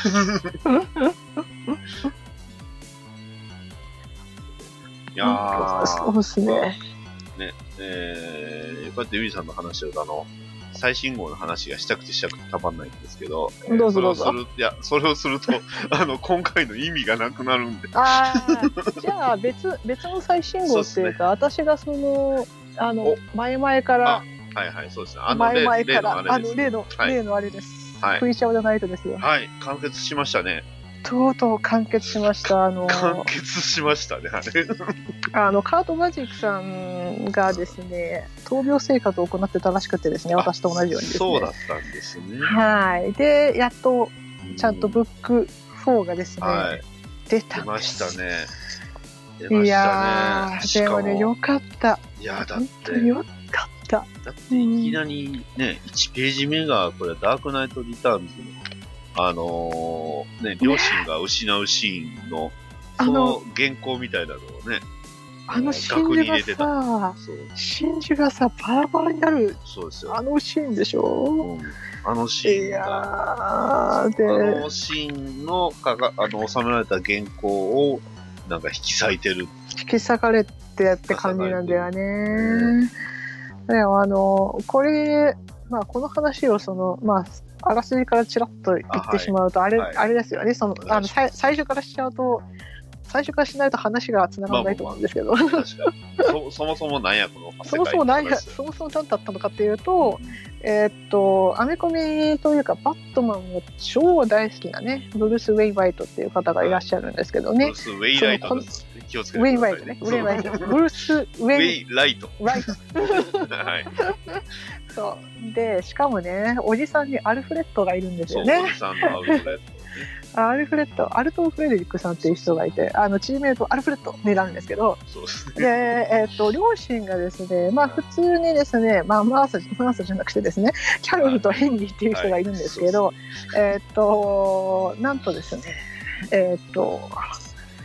いやー。 そうですね。 ね、えー、こうやってユリさんの話を、あの、最新号の話がしたくてしたくてたまんないんですけど、 どうぞどうぞ。 それをする、いや、それをすると、あの、今回の意味がなくなるんで。 ああ、じゃあ別、別の最新号っていうか、うね、私がその、あの、前々から、 はいはい、そうですね。あの、 前々から、 あの、例の、 はい、 例のあれです。はい。クリシャオじゃないとですよ。 はい、完結しましたね。 とうとう完結しました。あの完結しましたね、あれ。 あの、カートマジックさんがですね、闘病生活を行ってたらしくてですね、私と同じようにですね。 そうだったんですね。 はい。で、やっと、ちゃんとブックフォーがですね、はい、出たんです。 出ましたね。出ましたね。 いやー、でもね、よかった。 いや、だって。 本当によかった。 だっていきなりね、いちページ目が、これ、ダークナイトリターンズの、あのー、ね、両親が失うシーンの、その原稿みたいなのをね、 あの真珠がさ、真珠がさ、バラバラになる、 そうですよ。 あのシーンでしょ、うん、 あのシーンが、 いやーであのシーンのかが、あの、収められた原稿を、なんか引き裂いてる。 引き裂かれてって感じなんだよね。でもあの、これ、まあこの話をその、まあ、あらすじからちらっと言ってしまうと、あれ、はい、あれですよね。その、あの、最初からしちゃうと、最初からしないと話が繋がらないと思うんですけど。まあ、 確かに。そ, そもそも何やこのそもそも何や、そもそも何だったのかっていうと、うん、えー、っと、アメコミというか、バットマンが超大好きなね、ブルース・ウェイワイトっていう方がいらっしゃるんですけどね。 ブルース・ウェイライトです。気をつけてくださいね。ウェイワイトね。ウェイワイト。ブルース・ウェイライト。 ライト。はい。そう。で、しかもね、おじさんにアルフレッドがいるんですよね。 そう、おじさんのアルフレッド。 アルフレッド、アルト・フレデリックさんっていう人がいて、あのチームメイトアルフレッドになるんですけど、 そうですね、 で、えー、と両親がですね、まあ普通にですね、まあマーサ、マーサじゃなくてですね、キャロルとヘンリーっていう人がいるんですけど、はいはい、えっ、ー、と、なんとですね、えっ、ー、と、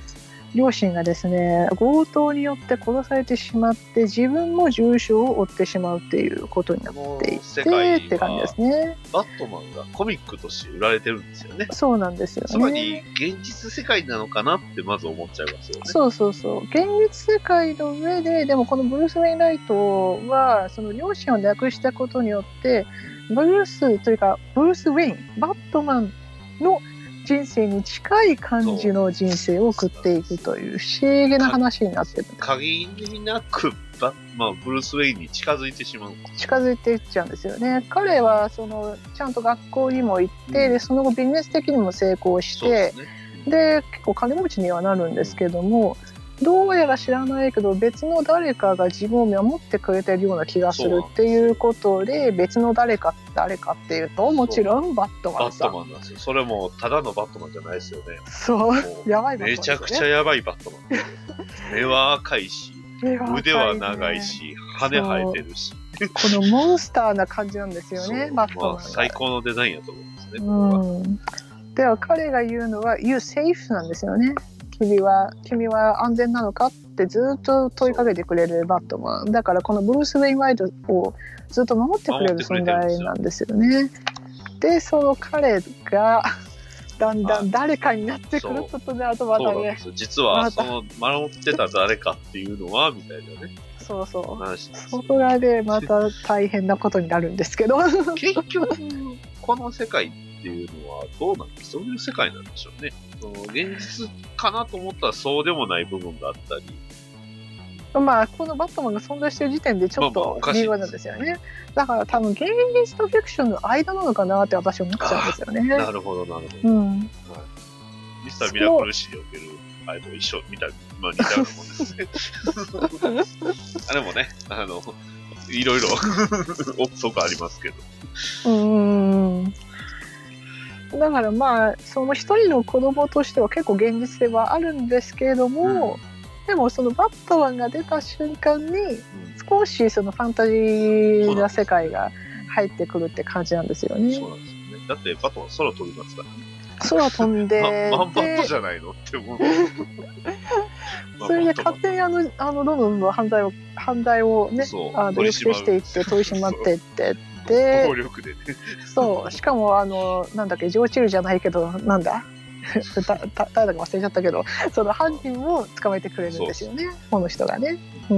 両親がですね強盗によって殺されてしまって自分も重傷を負ってしまうっていうことになっていてって感じですね。 バットマンがコミックとして売られてるんですよね。 そうなんですよね。 つまり現実世界なのかなってまず思っちゃいますよね。 そうそうそう。現実世界の上ででもこのブルース・ウェインライトはその両親を亡くしたことによってブルースというかブルース・ウェインバットマンの人生に近い感じの人生を送っていくという不思議な話になってる。 限りなくバ、まあ、ブルース・ウェインに近づいてしまう。 近づいていっちゃうんですよね。彼はそのちゃんと学校にも行って、うん、でその後ビジネス的にも成功して、で、ねうん、で結構金持ちにはなるんですけども、どうやら知らないけど別の誰かが自分を守ってくれてるような気がするっていうことで、別の誰か誰かっていうともちろんバットマンさん。 バットマンなんですよ。それもただのバットマンじゃないですよね。 そうやばいバットマンですよね。 めちゃくちゃやばいバットマン。目は赤いし、腕は長いし、羽生えてるし。 このモンスターな感じなんですよね、バットマンが、まあ、 最高のデザインやと思うんですね。 うん。では彼が言うのは You safe なんですよね。君は君は安全なのかってずっと問いかけてくれるバットマンだから、このブルース・ウェインライトをずっと守ってくれる存在なんですよね。でその彼がだんだん誰かになってくることで、あとまたね、 実はその守ってた誰かっていうのはみたいなね。 そうそう。そこがねまた大変なことになるんですけど結局この世界っていうのはどうなんですか？どういう世界なんでしょうね。その現実かなと思ったらそうでもない部分があったり、 まあこのバットマンが存在してる時点でちょっと理由なんですよね。だから多分現実とフィクションの間なのかなって私は思っちゃうんですよね。 なるほどなるほど、うん、はい、ミスターミラクルシーにおけるあれと一緒みたいな、まあ、似たようなもんですねあれもね、あのいろいろ憶測ありますけど、 うーん、だからまあその一人の子供としては結構現実性はあるんですけれども、うん、でもそのバットマンが出た瞬間に少しそのファンタジーな世界が入ってくるって感じなんですよね。 そうなんですよね。だってバットマン空飛びますからね。 空飛んでマンバットじゃないのって思うそれで勝手にあのあのどんどんどん犯罪を犯罪をねあの抑制していって取り締まっていってで暴力でねそうしかもあのなんだっけジョーチルじゃないけどなんだ誰だか忘れちゃったけどその犯人も捕まえてくれるんですよね、この人がね。うん、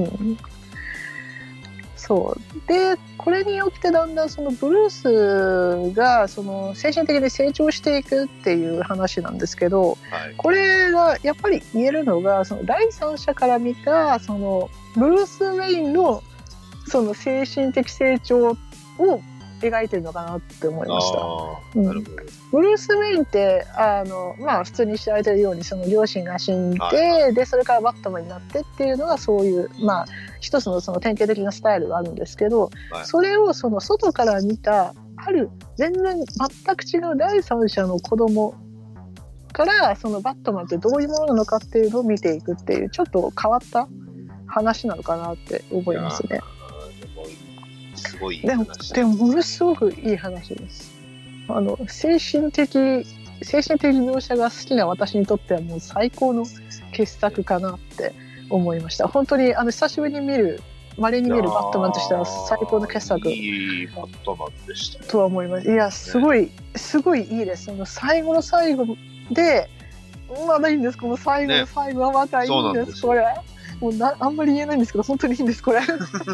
そうでこれによってだんだんそのブルースがその精神的に成長していくっていう話なんですけど、はい、これがやっぱり言えるのがその第三者から見たそのブルース・ウェインのその精神的成長を描いてるのかなって思いました。うん、なるほど。ブルース・ウェインってあの、まあ、普通に知られてるようにその両親が死んで、はい、でそれからバットマンになってっていうのがそういう、まあ、一つのその典型的なスタイルがあるんですけど、はい、それをその外から見たある全然全く違う第三者の子供からそのバットマンってどういうものなのかっていうのを見ていくっていうちょっと変わった話なのかなって思いますね。 すごいいいでも、でもものすごくいい話です。あの精神的精神的描写が好きな私にとってはもう最高の傑作かなって思いました。本当にあの久しぶりに見る稀に見るバットマンとしては最高の傑作いいバットマンでした、ね、 とは思います。いやすごい、ね、すごいいいです。その最後の最後でまだいいんです。この最後の最後はまたいいんです、ね、これもうなあんまり言えないんですけど本当にいいんですこれい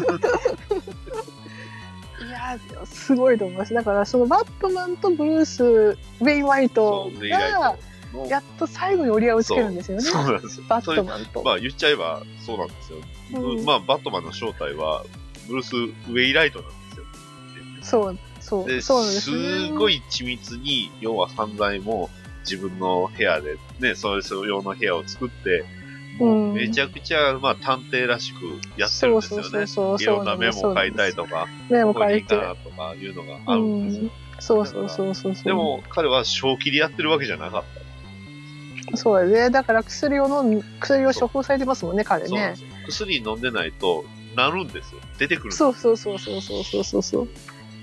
やすごいと思います。だからそのバットマンとブルース・ウェインライトがやっと最後に折り合いをつけるんですよね。 そうなんですよ。 バットマンと。 まあ言っちゃえばそうなんですよ。うん、まあバットマンの正体はブルース・ウェインライトなんですよ。 そうそうでそうなんですね。 すごい緻密に要は犯罪も自分の部屋でねそれ用の部屋を作って。もうめちゃくちゃ、まあ、探偵らしくやってるんですよね。そうそうそうそう、いろんなメモを書いたりとか、 メモ書いてとかいうのがあるんですよ。 そうそうそうそうそう。 でも彼は正気でやってるわけじゃなかった。 そうだね。だから薬を飲ん薬を処方されてますもんね、彼ね。 薬飲んでないとなるんですよ。出てくるんですよ。そうそうそうそうそうそうそう。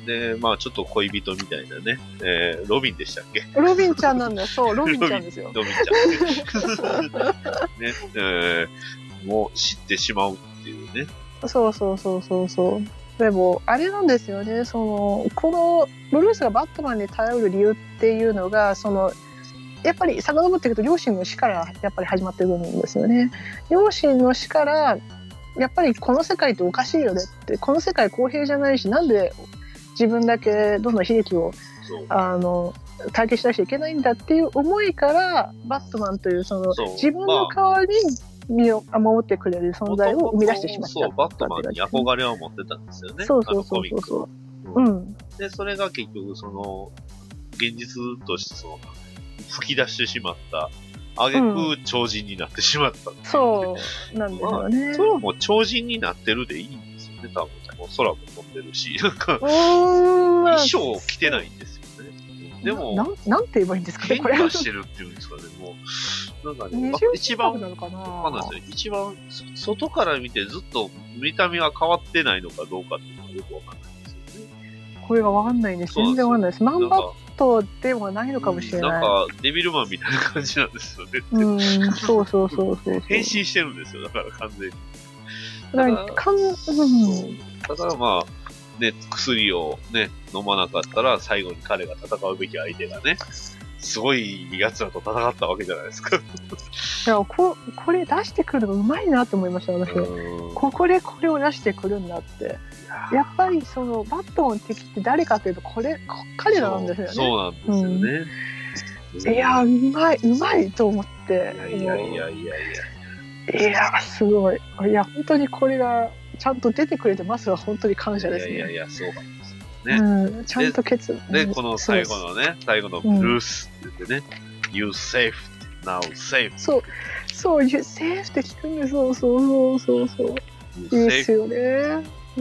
で、まあちょっと恋人みたいなね、えー、ロビンでしたっけ？ ロビンちゃんなんだよ。そう、ロビンちゃんですよ。 ロビンちゃん。ね、えー、もう知ってしまうっていうね。 そうそうそうそうそう。でも、あれなんですよね。その、この、ブルースがバットマンに頼る理由っていうのが、その、やっぱり遡っていくと両親の死からやっぱり始まってるんですよね。両親の死からやっぱりこの世界っておかしいよねって、この世界公平じゃないし、なんで自分だけどんどん悲劇をあの体験しなきゃいけないんだっていう思いからバットマンというその自分の代わりに身を守ってくれる存在を生み出してしまった。 そう、バットマンに憧れを持ってたんですよね。 そうそうそうそうそう。うん。 で、それが結局その現実としてその吹き出してしまったあげく超人になってしまった、ね、 うん、そうなんですよね、 まあ、それはもう超人になってるでいいんですよね。多分もう空も飛んでるし、なんか衣装を着てないんですよね。でもな ん, なんて言えばいいんですかね、 これ変化してるっていうんですかね。もうなんかね、一番なのかな、わかんないですよ。一番外から見てずっと見た目は変わってないのかどうかっていうのはよくわかんないんですよね。 これがわかんないんです。全然わかんないです。マンバットでもないのかもしれない。 なんかデビルマンみたいな感じなんですよね。 うん、そうそうそうそう。 変身してるんですよ。だから完全に。 だからかん、うん、 だからまあね、薬をね飲まなかったら最後に彼が戦うべき相手がね、すごい奴らと戦ったわけじゃないですか。いや こ, これ出してくるのうまいなと思いました私。ここでこれを出してくるんだって。やっぱりそのバットマン敵って誰かというとこれ彼らなんですよね。 そうなんですよね。 うん、いやうまいうまいと思って。 いやいやいやいやいや。いやすごい。いや本当にこれがちゃんと出てくれてますは本当に感謝ですね。 いやいやいやそうなんですよね。 うん、ちゃんと決で、でこの最後のね最後のブルースって言ってね、うん、You safe now safe。 そうそう You safe って聞くんです。そうそうそうそう。いいですよね。うん、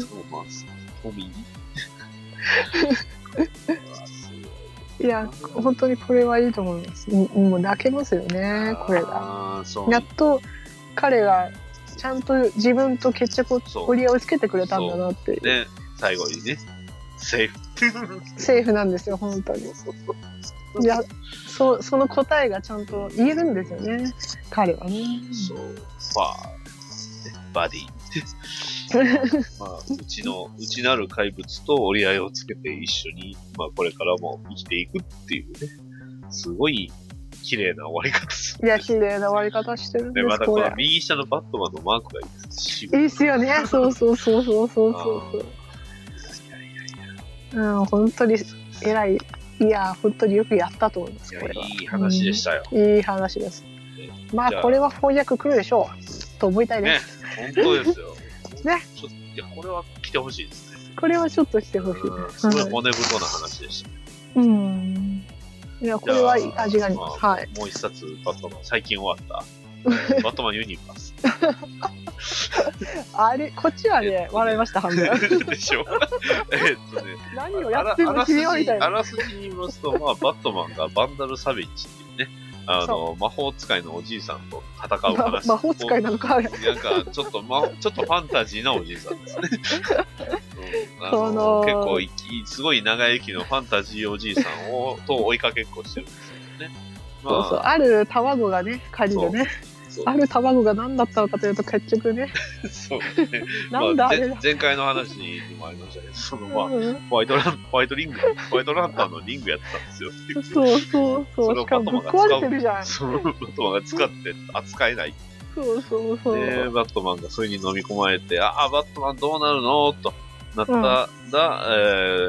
トーマス、トミー。いや、本当にこれはいいと思います。もう泣けますよね、これが。やっと彼がちゃんと自分と決着を折り合いをつけてくれたんだなっていう。 で、最後にね、セーフ。 セーフなんですよ、本当に。いや、そ, その答えがちゃんと言えるんですよね、彼はね。 そう、バー、バディ。まあ、うちの、内なる怪物と折り合いをつけて一緒に、まあ、これからも生きていくっていうね、すごい綺麗な終わり方する。いや、綺麗な終わり方してるんです。 で、またこの右下のバットマンのマークがいいです。 いいですよね。そうそうそうそうそうそう。うん、本当に偉い。いや、本当によくやったと思います。これは。 いい話でしたよ。 うん、いい話です。まあ、これは翻訳来るでしょうと思いたいです。 ね、本当ですよ。 ね。 ちょっといや、これは来てほしいですね。 これはちょっと来てほしいです。 すごい骨太な話でした。 うん。いや、これは味があります。 まあ、 はい。 もう一冊、バットマン、最近終わった、バットマンユニバース。 あれ、こっちはね、笑いました、半分。 でしょ。えっとね、 何をやってるの君はみたいな。 あらすじに言いますと、まあ、バットマンがバンダル・サベッジっていうね、あの、魔法使いのおじいさんと戦う話。 魔法使いなのか。なんか、 ちょっと、ま、ちょっとファンタジーなおじいさんですね。うん、あののー、結構生き、すごい長生きのファンタジーおじいさんを、と追いかけっこしてるんですよね。 まあ、そうそう。ある卵がね、狩りでね。ある卵が何だったのかというと結局ね。 そうね。 なんだ、 まあ、 あれ前回の話にもありましたけど、そのまあ、うん、ホワイトラン、ホワイトリング、ホワイトランタンのリングやってたんですよ。 そうそうそう。しかもぶっ壊れてるじゃん。 そう、バットマンが使って扱えない。 そうそうそう。 で、バットマンがそれに飲み込まれて、ああ、バットマンどうなるのとなったら、うん、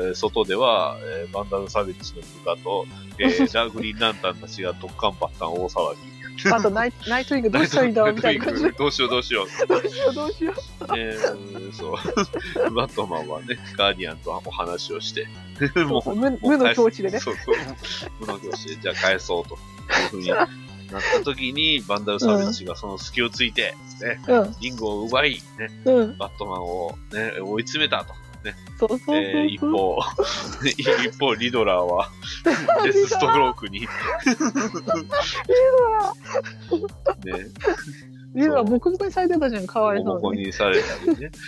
えー、外では、えー、バンダル・サベッジの部下と、えー、ラグリーンランタンたちがドッカンバッタン大騒ぎ。 あとナイ、ナイトウィングどうしたらいいんだろうみたいな感じで。 どうしようどうしよう。 どうしようどうしよう。 えー、そう。バットマンはね、ガーディアンとお話をして、 もう無無の境地でね。 そうそう。無の境地で、じゃあ返そうというふうになった時に、バンダル・サベッジがその隙をついて、ね、うん、リングを奪い、ね、うん、バットマンを、ね、追い詰めたと。ね、 そうそうそうそう、えー、 一方、一方、リドラーは、デスストロークに、リドラー、 ね、 リドラボコボコにされてたじゃん、かわいそうに。 ボコボコにされたりね。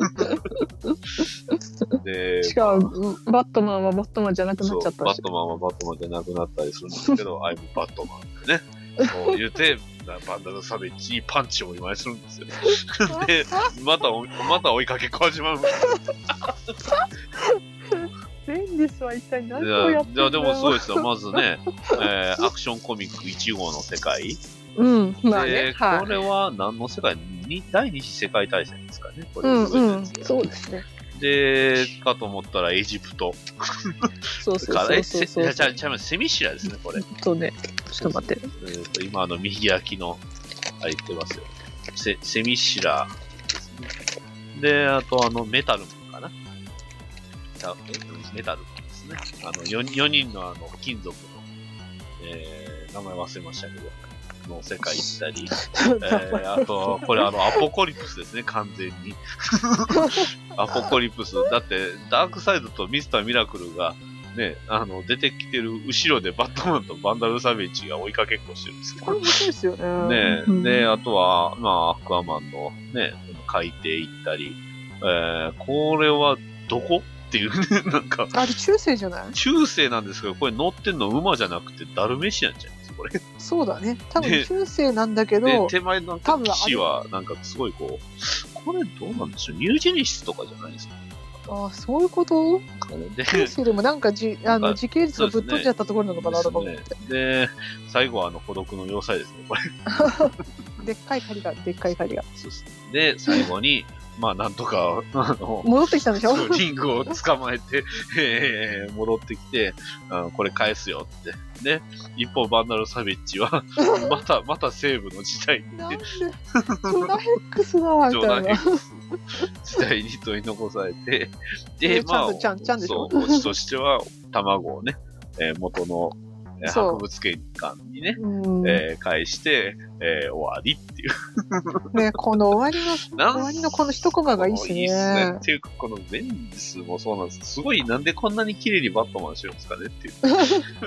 で、 しかも、バットマンはバットマンじゃなくなっちゃったし。 バットマンはバットマンじゃなくなったりするんですけど、アイムバットマンってね、そう言って、バンダルサベッジにパンチをお見舞いするんですよ。で、また、また追いかけっこ始まるんですよ。 ベンディスは一体何をやってんだよ。 いや、でもすごいですよ。まずね、えー、アクションコミックいち号の世界。 うん、まあね。 はい、これは何の世界に第二次世界大戦ですかね。これうんうん、そうですね。 で、かと思ったらエジプト。 そうそうそうそうそう。 じゃあ、じゃあ、セミシラですね、これ。 そうね。ちょっと待って。 えー、と今、あの、右焼きの、あ、言ってますよ。セセミシラですね。で、あと、あの、メタルマンかな。メタルマンですね。あの、よにん, よにんのあの、金属の、えー、名前忘れましたけど、の世界行ったり、えー、あと、これあの、アポコリプスですね、完全に。アポコリプス。だって、ダークサイドとミスターミラクルが、ね、あの、出てきてる後ろでバットマンとバンダルサベッジが追いかけっこしてるんですよ。 これ面白いですよね。 ね、うん、で、あとは、まあ、アクアマンのね、海底行ったり、えー、これはどこっていうね、なんか。 あれ中世じゃない？ 中世なんですけど、これ乗ってんの馬じゃなくてダルメシアンじゃないですか、これ。 そうだね。多分中世なんだけど、 手前の騎士は、なんかすごいこう、これどうなんでしょう、ニュージェネシスとかじゃないですか。 ああ、そういうこと？中世でもなんかじあの時系列がぶっ飛んじゃったところなのかなと思って。 で、最後はあの孤独の要塞ですね、これ。 でっかい狩りが、でっかい狩りが。 そうですね。で、最後に、まあ、なんとか、あの、 戻ってきたんでしょ？ リングを捕まえて、えー、戻ってきて、あ、これ返すよって。で、一方、バンダルサベッジは、また、また西部の時代に、 なんで、ジョナヘックスだ、みたいな。 ジョナヘックス時代に取り残されて、で、まあ、 ちゃん、ちゃんでしょ？ そう、オチとしては、卵をね、えー、元の、博物館にね、えー、返して、えー、終わりっていう。 ね、この終わりの、終わりのこの一コマがいいっすね。いいっすね。 っていうか、このベンディスもそうなんです。すごい、なんでこんなに綺麗にバットマンしてるんですかねっていう。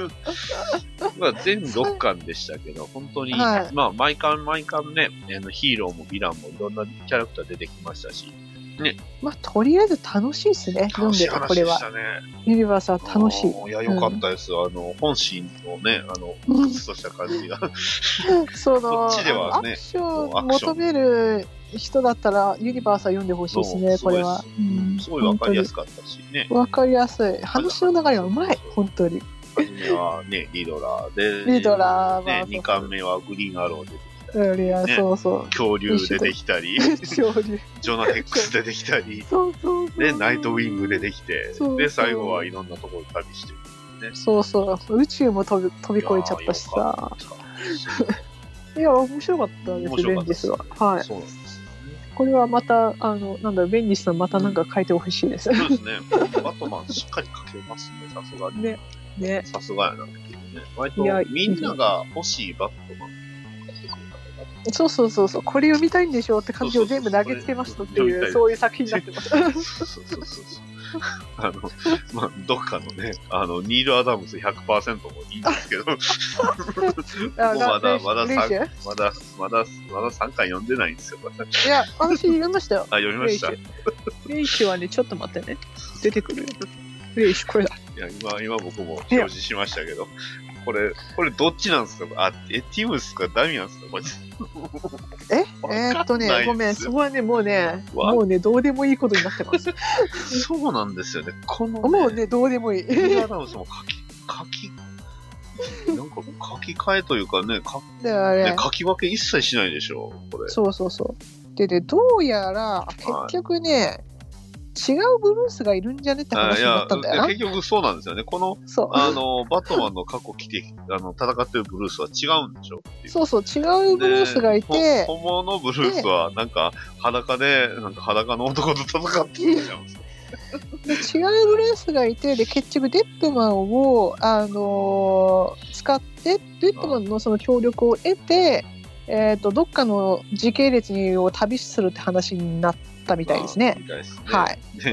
まあ、全ろっかんでしたけど、本当に、はい、まあ、毎巻毎巻ね、ヒーローもヴィランもいろんなキャラクター出てきましたし、ね。 まあ、とりあえず楽しいですね。読んでた、これは。ユニバースは楽しい。 いや、よかったです。うん、あの、本心のね、あの、うつとした感じが。 その、 こっちではね、 アクションを求める人だったら、ユニバースは読んでほしいですね、これは。 すごいわかりやすかったしね。 わかりやすい。話の流れがうまい、本当に。 初めはね、リドラーで、 リドラーは、 ね、にかんめはグリーンアローで。 いや、ね、そうそう。 恐竜出てきたり、 恐竜ジョナヘックス出てきたり、 そうそうそう。 で、ナイトウィング出てきて、そうそう、で、最後はいろんなところ旅してる、 ね。そうそう。宇宙も飛び飛び越えちゃったしさ。いや、面白かったです、ベンディスは。はい。そうなんです。これはまた、あの、なんだろう、ベンディスさんまたなんか書いてほしいです。 そうですね。バットマンしっかり書けますね、さすがに。 ね。ね。 さすがやなっていうね。割とみんなが欲しいバットマン。 そうそうそうそう、これ読みたいんでしょって感じを全部投げつけましたっていう、そういう作品になってます。そうそうそうそう。 あの、まあ、どっかのね、あの、ニール・アダムス ひゃくパーセント もいいんですけど、もうまだ、まださん、まだ、まだ、まださんかい読んでないんですよ。 いや、私読みましたよ。 あ、読みました。 レイシュはね、ちょっと待ってね。出てくる。レイシュ、これだ。 いや、今、今僕も表示しましたけど、これ、これどっちなんですか？あ、え、ティムスかダミアンスかこれ。 ええー、っとね、ごめん、そこはね、もうね、もうね、どうでもいいことになってます。 そうなんですよね。この、ね、 もうね、どうでもいい。 アダムスも書き、書き、なんか書き換えというかね、かね書き分け一切しないでしょ、これ。 そうそうそう。でね、どうやら、結局ね、はい、違うブルースがいるんじゃねって話になったんだよな。 結局そうなんですよね。この、あの、バットマンの過去来て、あの、戦ってるブルースは違うんでしょっていう。 そうそう、違うブルースがいて。 本物のブルースは、なんか、裸で、なんか裸の男と戦ってるじゃん。 で違うブルースがいて、で、結局デッドマンを、あのー、使って、デッドマンのその協力を得て、えっと、どっかの時系列を旅するって話になったみたいですね。 ですねはい。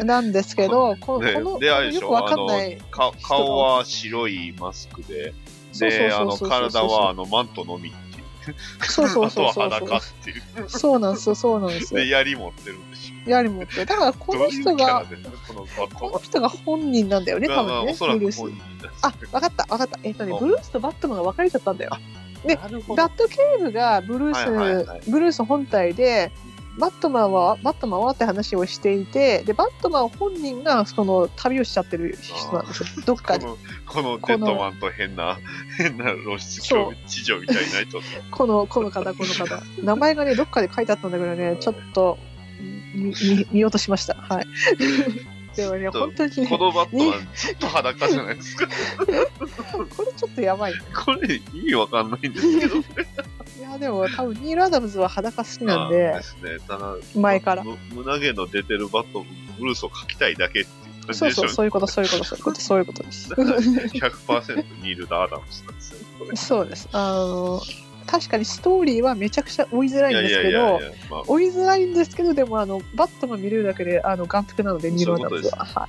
なんですけど、この、ね、こので、あれでしょ、 よくわかんない顔は白いマスクで、で、あの、体はあのマントのみっていう。 そうそうそうそう。 あとは裸っていう。 そうなんですよ、そうなんですよ。 で、槍持ってるんでしょ。 槍持ってる。だからこの人が、この人が本人なんだよね、多分ね。 おそらく本人だ。 あ、わかった、わかった。えっとね、ブルースとバットマンが分かれちゃったんだよ。で、バットケーブがブルース、はいはいはい、ブルース本体で、バットマンは、バットマンはって話をしていて、で、バットマン本人がその旅をしちゃってる人なんですよ。どっかで。 この、このデッドマンと変な、変な露出地上みたいな人。 この、この方、この方。名前がね、どっかで書いてあったんだけどね、ちょっと、見、見、見落としました。はい。でもね、本当に、ね。 このバットマン、ずっと裸じゃないですか。 これちょっとやばい、ね。 これ、意味わかんないんですけどね。 いや、でも多分、ニール・アダムズは裸好きなんで、 ですね、ただ前から。 胸毛の出てるバット、ブルースを描きたいだけっていう感じでしょ。 そうそう、そういうこと、そういうこと、そういうこと、そういうことです。 ひゃくパーセント ニール・アダムズなんですよ、これ。 そうです。あの、確かにストーリーはめちゃくちゃ追いづらいんですけど、追いづらいんですけど、でもあのバットマン見れるだけであの眼福なので、ニール・アダムズは。はい。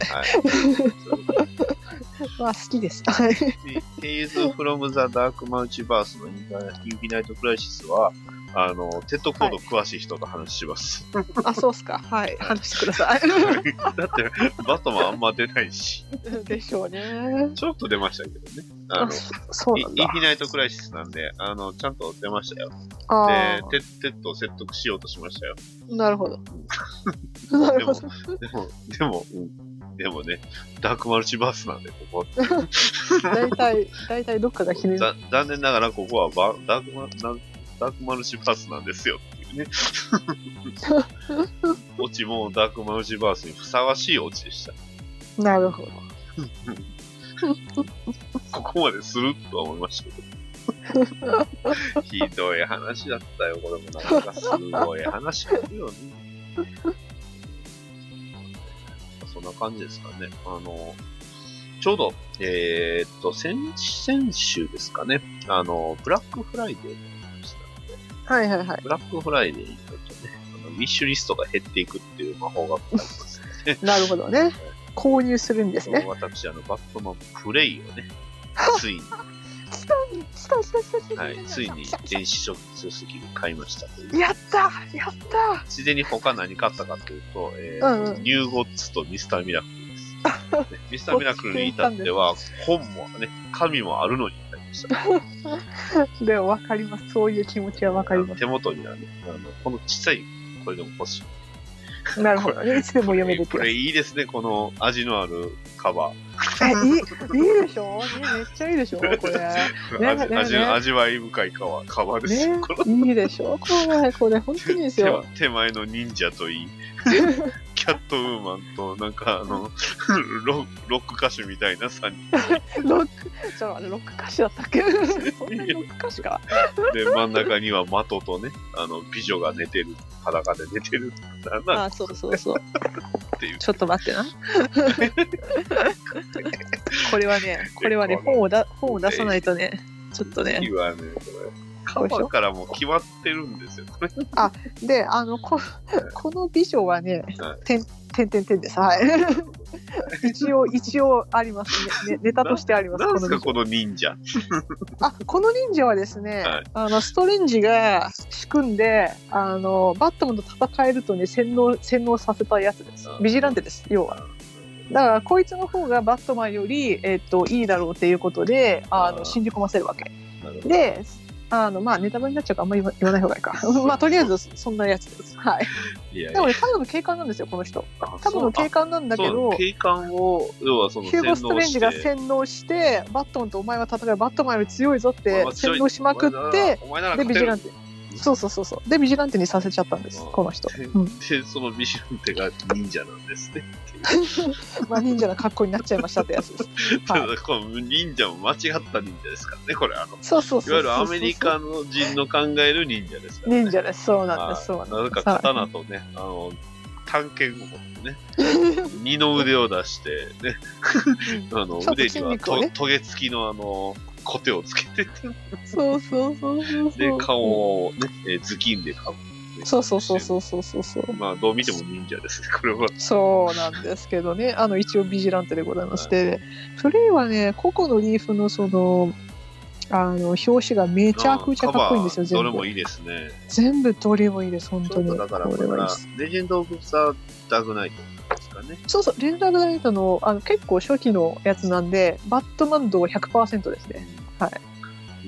まあ好きです。はい。 Tales from the Dark Multiverse のインフィナイト・クライシスは、あの、テッドコード詳しい人と話します。 はい、あ、そうっすか。はい。話してください。 だって、バットマンあんま出ないし。 でしょうね。 ちょっと出ましたけどね。あの、 そうなんだ。 インフィナイト・クライシスなんで、あの、ちゃんと出ましたよ。で、テッドを説得しようとしましたよ。 なるほど。なるほど。 でも、でも、うん、でもね、ダークマルチバースなんで、ここ。 大体、大体どっかがひねる。 残念ながら、ここはバダークマル、ダークマルチバースなんですよっていうね。オチもダークマルチバースにふさわしいオチでした。 なるほど。 ここまでするとは思いましたけど。ひどい話だったよ、これもなんかすごい話だよね。そんな感じですかね。あの、ちょうど、えー、っと、先、先週ですかね。あの、ブラックフライデーはいはいはい。 ブラックフライデーになるとね、あのウィッシュリストが減っていくっていう魔法がありますね。 なるほどね。購入するんですね。 私、あの、バットマンプレイをね、ついに。 来た来た来た来た。 はい、ついに電子書籍で買いましたという。 やったやったついでに他何買ったかというと、えーうんうん、ニューゴッツとミスターミラクルです。ね、ミスターミラクルに至っては、本もね、紙もあるのになりました。 でも分かります。そういう気持ちは分かります。 手元にはね、あのこの小さい、これでも欲しい。 なるほどね。いつでも読めるこれいいですね、この味のあるカバー。 いい、いいでしょ、ね、めっちゃいいでしょこれ。ね、 味, ね味, ね味わい深いカバー、カバーですよ、 ね。いいでしょこれ、これ本当にいいですよ。 手前の忍者といい。キャットウーマンと、なんかあの、ロ, ロック歌手みたいなさんにん。 ロック、ちょっとロック歌手だったっけそんなロック歌手か。 で、真ん中には的とね、あの、美女が寝てる、裸で寝てる。 なんなんあ、そうそうそう。っていうちょっと待ってな。これはね、これはね、本をだ本を出さないとね、ちょっとね。 いいわね、これ。カバーからも決まってるんですよ。 あ、で、あの、こ, この美女はね、てんてんてんてんです。はい。一応、一応ありますね。ネタとしてあります。 なんですか、この忍者。 あ、この忍者はですね、はい、あの、ストレンジが仕組んで、あの、バットマンと戦えるとね、洗脳、洗脳させたやつです。ビジランテです、要は。だから、こいつの方がバットマンより、えっと、いいだろうっていうことで、あの、信じ込ませるわけ。で、あの、まあ、ネタバレになっちゃうからあんまり言わない方がいいか。まあ、とりあえず、そんなやつです。はい。いやいやでもね、ただの警官なんですよ、この人。ただの警官なんだけど、 警官を、要はその、 ヒューゴ・ストレンジが洗脳して、バットマンとお前は戦う、バットマンより強いぞって洗脳しまくって、で、ビジランテ。そうそうそうそう。で、ビジランテにさせちゃったんです、この人。 で、うん、でそのビジランテが忍者なんですね。 まあ、忍者の格好になっちゃいましたってやつです。 はい、この忍者も間違った忍者ですからね、これ。あのそうそうそうそう。 いわゆるアメリカの人の考える忍者ですからね。 忍者です。そうなんです。そうなんです。 なぜか刀とね、あの、探検を持ってね、二の腕を出して、ね、あの、腕にはと、ね、トゲ付きのあの、コテをつけて、 そうそうそうそう。 で、顔をね、えー、頭巾でかぶ。 そうそうそうそうそうそうそう。 まあ、どう見ても忍者ですね、これは。 そうなんですけどね、あの、一応ビジランテでございまして、はい、プレイはね、個々のリーフのその、 あの表紙がめちゃくちゃかっこいいんですよ。全部どれもいいですね。 全部どれもいいです。本当に。 だからこれはレジェンド・オブ・ザ・ダークナイトですかね。 そうそう、レジェンド・オブ・ザ・ダークナイトの、あの結構初期のやつなんで、バットマン度 ひゃくパーセント ですね。はい。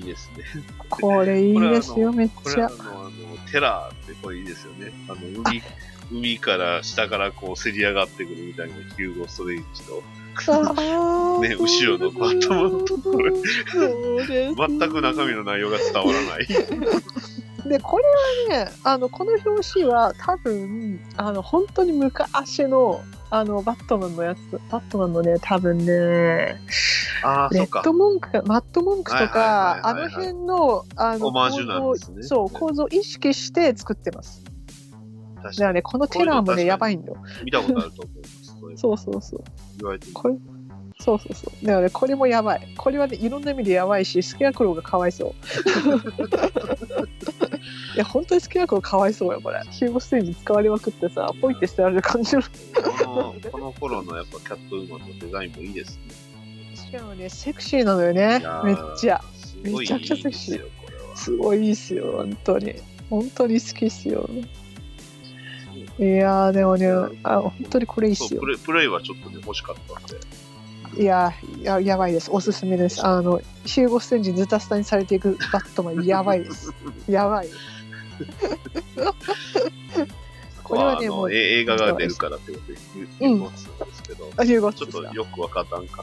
いいですね。 これいいですよ、めっちゃ。 あのあのテラーってこれいいですよね。あの海海から下からこうせり上がってくるみたいなヒューゴ・ストレイジと。ね、後ろのバットマンとこれ全く中身の内容が伝わらないでこれはね、あのこの表紙は多分あの本当に昔のあのバットマンのやつ、バットマンのね多分ねあレッドモンクマットモンクとかあの辺のあのオマージュなんですね。 そう構造を意識して作ってます。だからねこのテラーもねやばいんだよ。 見たことあると思います。 そうそうそう。 言われてる。 これそうそうそう。だからねこれもやばい。これはねいろんな意味でやばいし、スケアクローがかわいそう。いや本当にスケアクローかわいそうよこれ。ヒューゴステージ使われまくってさ、ポイって捨てられる感じの。 このこの頃のやっぱキャットウーマンのデザインもいいですね。 しかもねセクシーなのよね。めっちゃめちゃくちゃセクシー。すごいいいっすよ本当に本当に好きっすよ。いやーでもね、あ本当にこれいいっすよ。 プレイ、プレイはちょっとね欲しかったんで。 いやややばいです。おすすめです。あのヒューゴステージズタスタにされていくバットマンやばいです。やばい。これはねもう映画が出るからってことで言うですけど、うん、ちょっとよくわからんかった。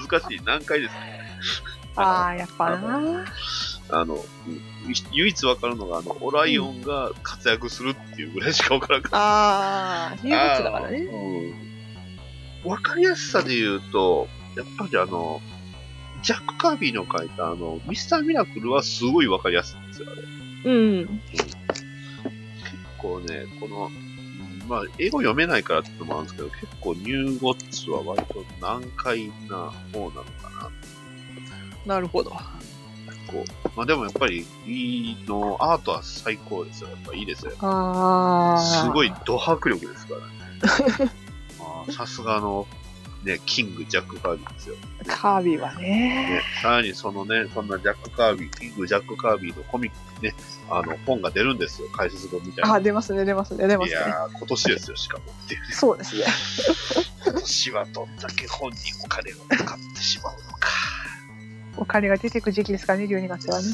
難しい何回ですか。 ああやっぱな。 あの唯一わかるのがあのオライオンが活躍するっていうぐらいしかわからんかった。 ああ、ニューゴッツだからね。 うん。わかりやすさで言うと、やっぱりあのジャック・カービーの書いたあのミスター・ミラクルはすごいわかりやすいんですよあれ。 うん。うん、結構ねこのまあ英語読めないからってのもあるんですけど、結構ニューゴッツは割と難解な方なのかな。なるほど。 こうまあでもやっぱりいいのアートは最高ですよ。やっぱいいですよ。 ああ。 すごいド迫力ですからね。さすがのねキングジャック・カービーですよ。 カービーはね。ねさらにそのねそんなジャック・カービーキングジャック・カービーのコミックねあの本が出るんですよ。解説本みたいな。 あ出ますね出ますね出ますね。いや今年ですよしかもっていう、ね。 そうですね。 今年はどんだけ本にお金を使ってしまうのか。 お金が出てく時期ですからね、じゅうにがつはね。ね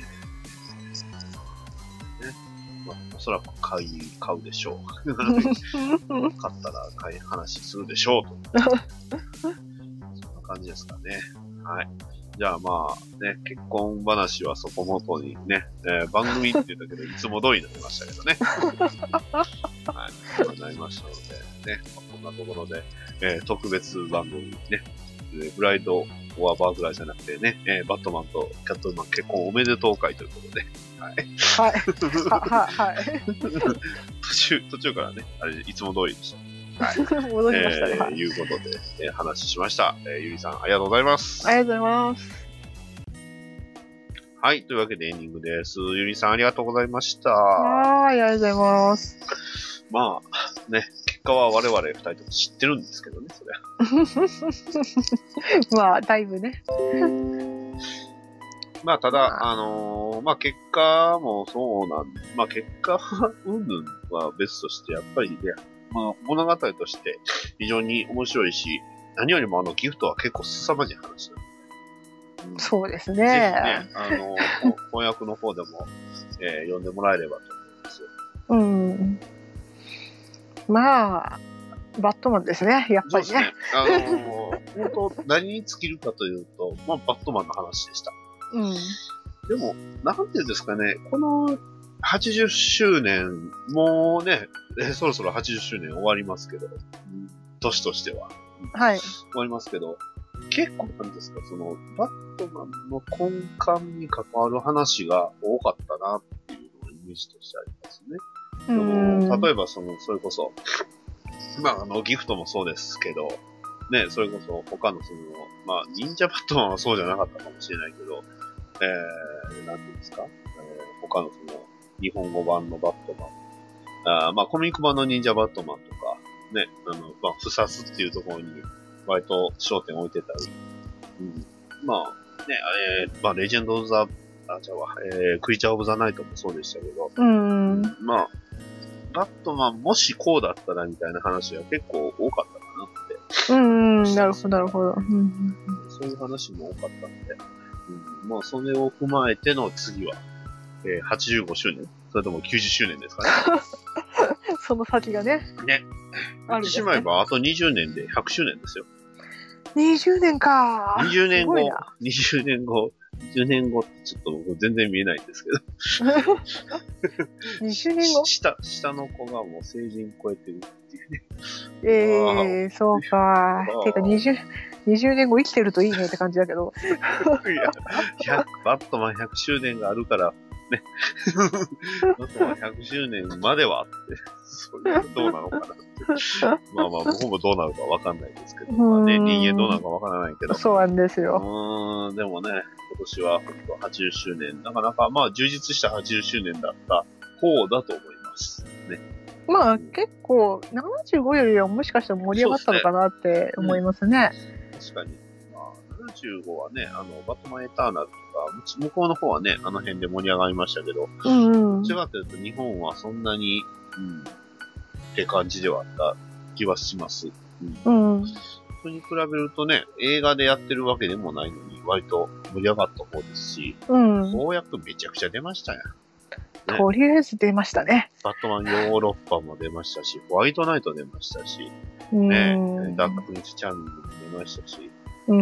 まあ、おそらく買い、買うでしょう。買ったら買い話するでしょうと。そんな感じですかね。はい。じゃあまあね、結婚話はそこもとにね、えー、番組って言ったけど、いつも通りになりましたけどね。はい。なりましたので、ね、まあ、こんなところで、えー、特別番組ね、ブライドオアバーグラーじゃなくてね、えー、バットマンとキャットウーマン結婚おめでとう会ということで、はい。 はい。は、はい。 途中、途中からね、あれ、いつも通りでした。はい。 戻りましたね。 えー、いうことで、えー、話しました。えー、ゆりさん、ありがとうございます。 ありがとうございます。 はい。というわけでエンディングです。ゆりさん、ありがとうございました。 はい、ありがとうございます。 まあ、ね、結果は我々二人とも知ってるんですけどね、それまあ、だいぶね。 まあ、ただ、あのー、まあ、結果もそうなんで、まあ、結果うんぬんは別として、やっぱりね、まあ、物語として非常に面白いし、何よりもあのギフトは結構凄まじい話だ、 うん、そうですね。 ぜひね、あのー、翻訳の方でも、えー、読んでもらえればと思いますよ。 うん。まあ、バットマンですね、やっぱりね。 そうですね。あのー、本当何に尽きるかというと、まあ、バットマンの話でした。 うん。 でも、なんていうんですかね、このはちじゅっしゅうねん、もうね、えー、そろそろはちじゅっしゅうねん終わりますけど、うん、年としては。 はい。 終わりますけど、結構なんですか、その、バットマンの根幹に関わる話が多かったなっていうのがイメージとしてありますね。 うん、 例えば、その、それこそ、まあ、あの、ギフトもそうですけど、ね、それこそ他のその、まあ、忍者バットマンはそうじゃなかったかもしれないけど、えー、なんていうんですか、えー、他のその、日本語版のバットマン、あまあ、コミック版の忍者バットマンとか、ね、あの、まあ、不殺っていうところに、割と焦点を置いてたり、うん、まあ、 えー、まあ、レジェンド・オブ・ザ・あ、じゃあ、えー、クリーチャー・オブ・ザ・ナイトもそうでしたけど、 うん。 まあ、バットマンもしこうだったらみたいな話は結構多かったかなって。 うん、なるほど、なるほど。うん、 そういう話も多かったので、うん、まあ、それを踏まえての次は、えー、はちじゅうごしゅうねん、それともきゅうじゅっしゅうねんですかね。 その先がね。 ね。言ってしまえば、あとにじゅうねんでひゃくしゅうねんですよ。 にじゅうねんか。 にじゅうねんご、にじゅうねんご、にじゅうねんごってちょっと僕全然見えないんですけど。 にじゅうねんご下、下の子がもう成人超えてるっていうね。 ええー、そうか。てかにじゅう、にじゅうねんご生きてるといいねって感じだけど。 いや、バットマンひゃくしゅうねんがあるから、ね。バットマンひゃくしゅうねんまではって、それはどうなのかなって。まあまあ、僕もどうなるかわかんないですけど、まあね、人間どうなるかわからないけど。 そうなんですよ。 うーん、でもね、今年は本当はちじゅっしゅうねん、なかなかまあ充実したはちじゅっしゅうねんだった方だと思いますね。 まあ結構ななじゅうごよりはもしかしたら盛り上がったのかなって思いますね。 確かに。まあ、ななじゅうごはね、あの、バットマンエターナルとか、向こうの方はね、あの辺で盛り上がりましたけど、 うんうん、 どちらかというと日本はそんなに、うん、って感じではあった気はします。うん。うん、それに比べるとね、映画でやってるわけでもないのに、割と盛り上がった方ですし、うん。公約めちゃくちゃ出ましたよ。 ね、とりあえず出ましたね。 バットマンヨーロッパも出ましたし、ホワイトナイト出ましたし、ね、ダークプリンスチャンネルも出ましたし、 うん。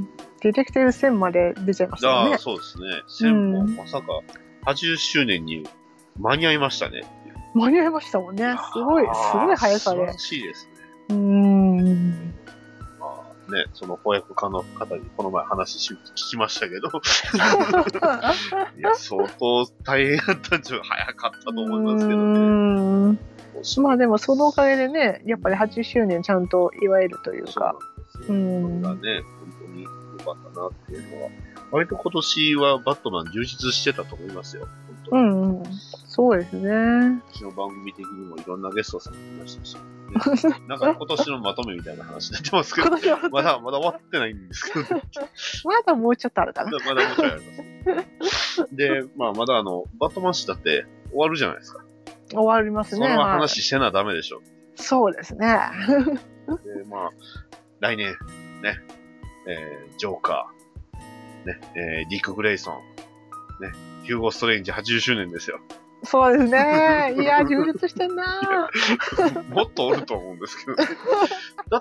ディテクティブセンまで出ちゃいましたね。 ああ、そうですね。センもまさかはちじゅっしゅうねんに間に合いましたね。 間に合いましたもんね。すごい、すごい速さで。 素晴らしいですね。 うーん。 まあね、その翻訳家の方にこの前話し聞きましたけど、いや、相当大変だったんじゃ早かったと思いますけどね。 うんまあでもそのおかげでね、やっぱりはちじゅっしゅうねんちゃんと祝えるというか。 そうなんですよ。これがね、本当に良かったなっていうのは。割と今年はバットマン充実してたと思いますよ。本当に。うんうん。 そうですね。 うちの番組的にもいろんなゲストさんがいましたし、ね、なんか今年のまとめみたいな話になってますけど、まだまだ終わってないんですけど、ね、 まだもうちょっとあるかな。 まだもうちょっとあります。で、まあまだあの、バットマン誌だって終わるじゃないですか。 終わりますね。 その話してなダメでしょ。 そうですね。 で、まあ、来年、ね、えー、ジョーカー、ね、えー、ディック・グレイソン、ね、ヒューゴ・ストレンジはちじゅっしゅうねんですよ。 そうですね。いや、充実してんなもっとおると思うんですけど。だって、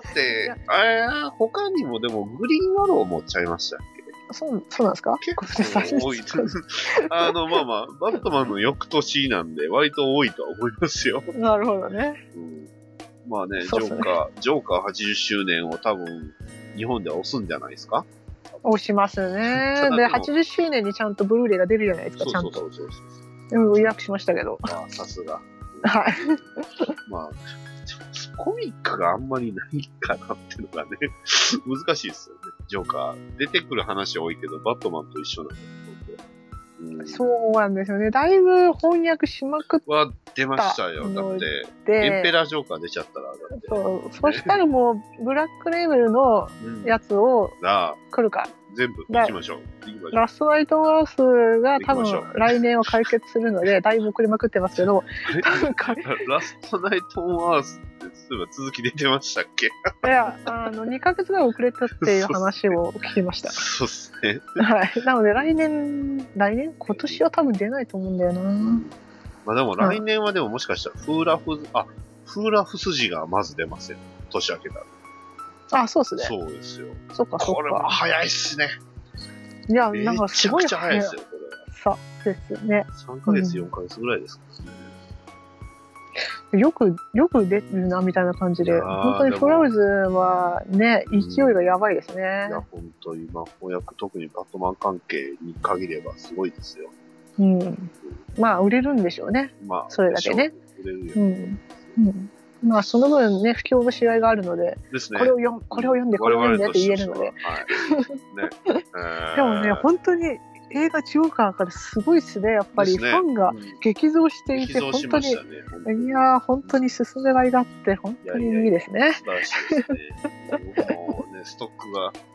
あれ、他にもでもグリーンアロー持っちゃいましたっけ？ そう、そうなんですか？ 結構多い。あの、まあまあ、バットマンの翌年なんで、割と多いとは思いますよ。 なるほどね。 うん、まあね、ジョーカー、ジョーカーはちじゅっしゅうねんを多分、日本では押すんじゃないですか？ 押しますね。で、はちじゅっしゅうねんにちゃんとブルーレイが出るじゃないですか、ちゃんと。そうそうそうそう。うん、予約しましたけど。 ああ、さすが。 はい。 まあ、コミックがあんまりないかなっていうのがね、難しいですよね。ジョーカー。出てくる話多いけど、バットマンと一緒なんだと思って。そうなんですよね。だいぶ翻訳しまくった。 は出ましたよ。だって、エンペラージョーカー出ちゃったら、だって。 そう。そしたらもう、ブラックレーベルのやつを来るか。 全部行きましょう。 ラストナイトワースが多分来年は解決するので、だいぶ遅れまくってますけど、 多分ラストナイトワースってそういえば続き出てましたっけ？ いや、あの、にかげつぐらい遅れたっていう話を聞きました。 そうっすね。 はい。なので来年、来年今年は多分出ないと思うんだよな。 まあでも来年はでももしかしたらフーラフ、あ、フーラフ筋がまず出ますよ。年明けたら。 あ、そうっすね。 そうですよ。 そっかそっか。 これも早いっすね。 いや、なんかすごい早いですよ、これは。そうですね。 さんかげつ、よんかげつぐらいですからね。 うん、よく、よく出るな、みたいな感じで。本当にフラウズはね、勢いがやばいですね。うん、いや、本当に、まあ、翻訳、特にバットマン関係に限ればすごいですよ。 うん。うん、まあ、売れるんでしょうね。まあ、それだけね。 売れるよ。 うん。うんまあその分ね、不況の試合があるので、 ですね、 これを読これを読んで、これを読んでって言えるので。はいねえー、でもね、本当に映画ジョーカーからすごいですね、やっぱり、ね、ファンが激増していて、うん、本当に、ね、いやー、本当に進めがいがあって、本当にいいですね。 素晴らしいですね。もうね、ストックが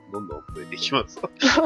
どんどん増えていきます。と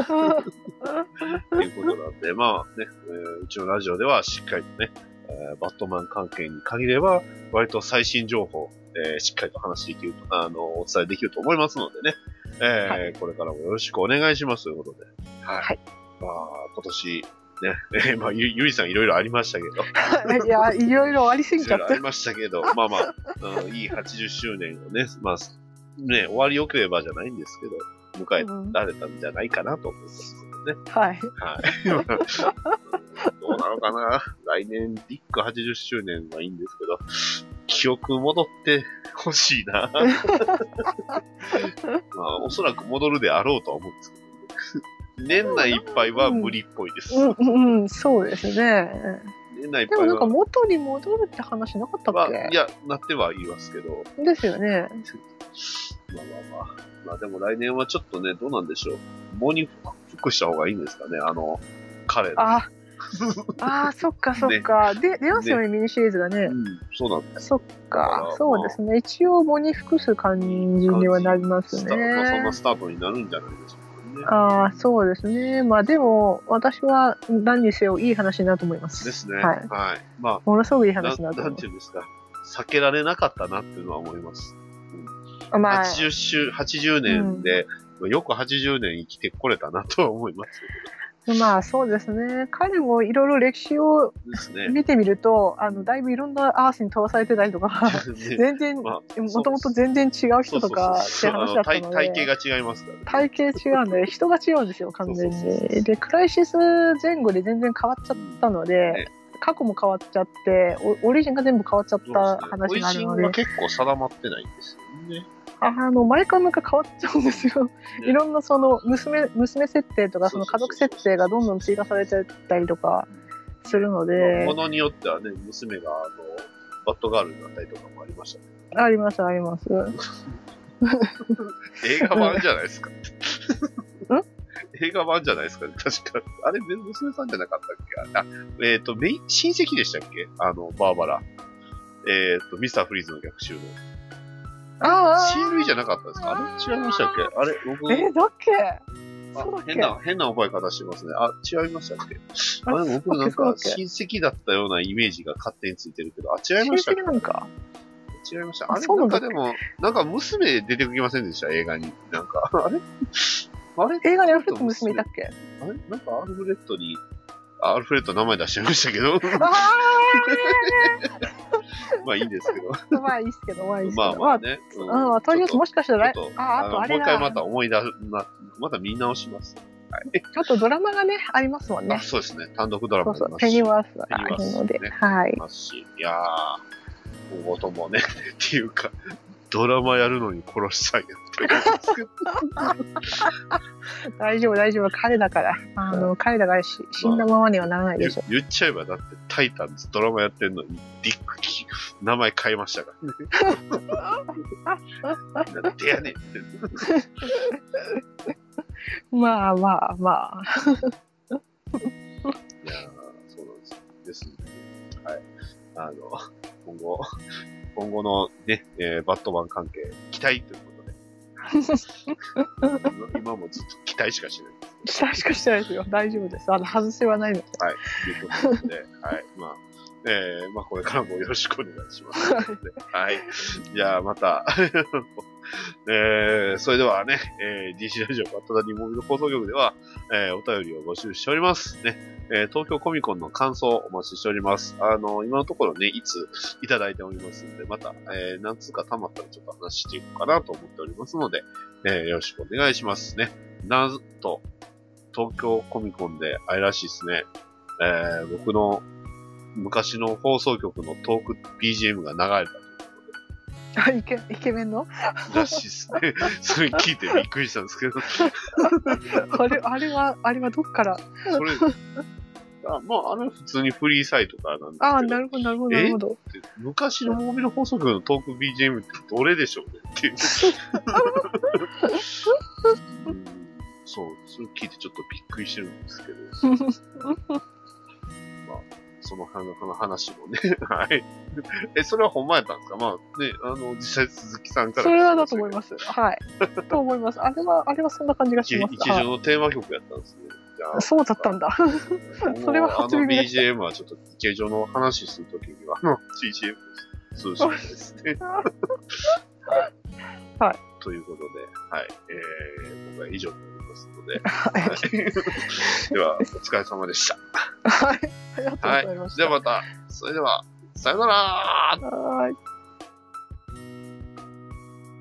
いうことなんで、まあね、えー、うちのラジオではしっかりとね、えー、バットマン関係に限れば、割と最新情報、えー、しっかりと話できると、あの、お伝えできると思いますのでね、えーはい、これからもよろしくお願いしますということで。はい。はい、まあ、今年、ね、えー、まあ、ゆ、ゆりさんいろいろありましたけど。 いや、いろいろありすぎちゃった。 ありましたけど、まあまあ、うん、いいはちじゅっしゅうねんをね、まあ、ね、終わりよければじゃないんですけど、迎えられたんじゃないかなと思いますね。 うん、はい。 はい。どうなのかな。来年、ビッグはちじゅっしゅうねんはいいんですけど、記憶戻ってほしいな。まあ、おそらく戻るであろうとは思うんですけど、年内いっぱいは無理っぽいです。 うん、うん、うん、そうですね。 年内いっぱいは。 でもなんか元に戻るって話なかったっけ、まあ、いや、なってはいますけど。 ですよね。 まあまあまあ。まあでも来年はちょっとね、どうなんでしょう。棒に服した方がいいんですかね、あの、彼の。 ああ、そっかそっか。ね、で、出ますよね、ねミニシリーズがね。 うん、そうなんです。 そっか、そうですね。一応棒に服す感じにはなりますね。 まあ、そんなスタートになるんじゃないでしょうか。 ああ、そうですね。まあでも、私は何にせよいい話になると思います。 ですね。 はい。 はい、まあ、 ものすごくいい話になると思います。 なんていうんですか。避けられなかったなっていうのは思います。うん、まあ、はちじゅっ週、はちじゅうねんで、うん、よくはちじゅうねん生きてこれたなとは思います。 まあそうですね。彼もいろいろ歴史を見てみると、ね、あのだいぶいろんなアースに飛ばされてたりとか、ね、全然、もともと全然違う人とかって話だったので、 体型が違いますから、 ね、体型違うんで、人が違うんですよ、完全に。で、クライシス前後で全然変わっちゃったので、ね、過去も変わっちゃって、オリジンが全部変わっちゃった話があるので。 オリジンが結構定まってないんですよね。 あの毎回毎回変わっちゃうんですよ。いろんなその娘、娘設定とかその家族設定がどんどん追加されてたりとかするので。 ものによってはね、娘があのバッドガールになったりとかもありましたね。 あります、あります。 映画版じゃないですか。映画版じゃないですかね、確か。あれ、娘さんじゃなかったっけ？あ、えっ、ー、と、親戚でしたっけ？あの、バーバラ。えっ、ー、と、ミスターフリーズの逆襲の。 ああ。 親類じゃなかったですか？あれ違いましたっけ？あれ僕。 えー、だっけ？ あ変な、変な覚え方してますね。あ、違いましたっけ？あ、でも僕なんか親戚だったようなイメージが勝手についてるけど、あ、違いましたっけ？ 親戚なんか違いました。あれなんかでも、なんか娘出てきませんでした？映画に。なんか、あれあれ映画にアルフレッド娘いたっけ？ あれなんかアルフレッドに、アルフレッド名前出しちゃいましたけど。まあいいんですけど。 まあいいですけど、まあいいですけど。 まあまあね。 うん、とりあえずもしかしたら、 あ、あとあれもう一回また思い出す、また見直します。 はい、ちょっとドラマがね、ありますもんね。 そうですね。単独ドラマそうそう、ペニワースがあるので。はい。 ますし、いやー、今後ともね、っていうか、ドラマやるのに殺したいやってるんですけど。 大丈夫、大丈夫。彼だから。あの、彼だからし死んだままにはならないでしょ。 まあ、言, 言っちゃえば、だって、タイタンズドラマやってんのに、ディックキー、名前変えましたからね。なんでやねんって。 まあまあまあ。 いやー、そうなんです。ですね。はい。あの、今後、今後のね、えー、バットマン関係、期待ということで。今もずっと期待しかしてないです。 期待しかしてないですよ。大丈夫です。あの、外せはないので。 はい。ということで、はい。まあ、えー、まあ、これからもよろしくお願いします。はい。じゃあ、また、えー、それではね、えー、ディーシー ラジオバットダディモービル放送局では、えー、お便りを募集しております。ね。えー、東京コミコンの感想をお待ちしております。あの、今のところね、いついただいておりますので、また、えー、何通か溜まったらちょっと話していこうかなと思っておりますので、えー、よろしくお願いしますね。なんと、東京コミコンであれらしいですね。えー、僕の昔の放送局のトーク ビージーエム が流れたということで。 あ、イケ、イケメンのらしいですね。それ聞いてびっくりしたんですけど。 あれ、あれは、あれはどっからそれ、あ、まあ、あれは普通にフリーサイトからなんですけど。 ああ、なるほど、なるほど、なるほど。 昔のモービル放送局のトーク ビージーエム ってどれでしょうねっていう。うんそう、それ聞いてちょっとびっくりしてるんですけど。まあ、そその、その話もね。はい。え、それはほんまやったんですか？まあね、あの、実際鈴木さんから。 それはだと思います。はい。と思います。あれは、あれはそんな感じがします。 一条のテーマ曲やったんですね。 じゃあそうだったんだ。それは初耳でした。 あの ビージーエム はちょっと一条の話するときには、あの ビージーエム 通信ですね。 はい。 ということで、はい。えー、今回以上になりますので。 はい。 では、お疲れ様でした。 はい。ありがとうございました。 はい。ではまた、それでは、さよなら。 はい。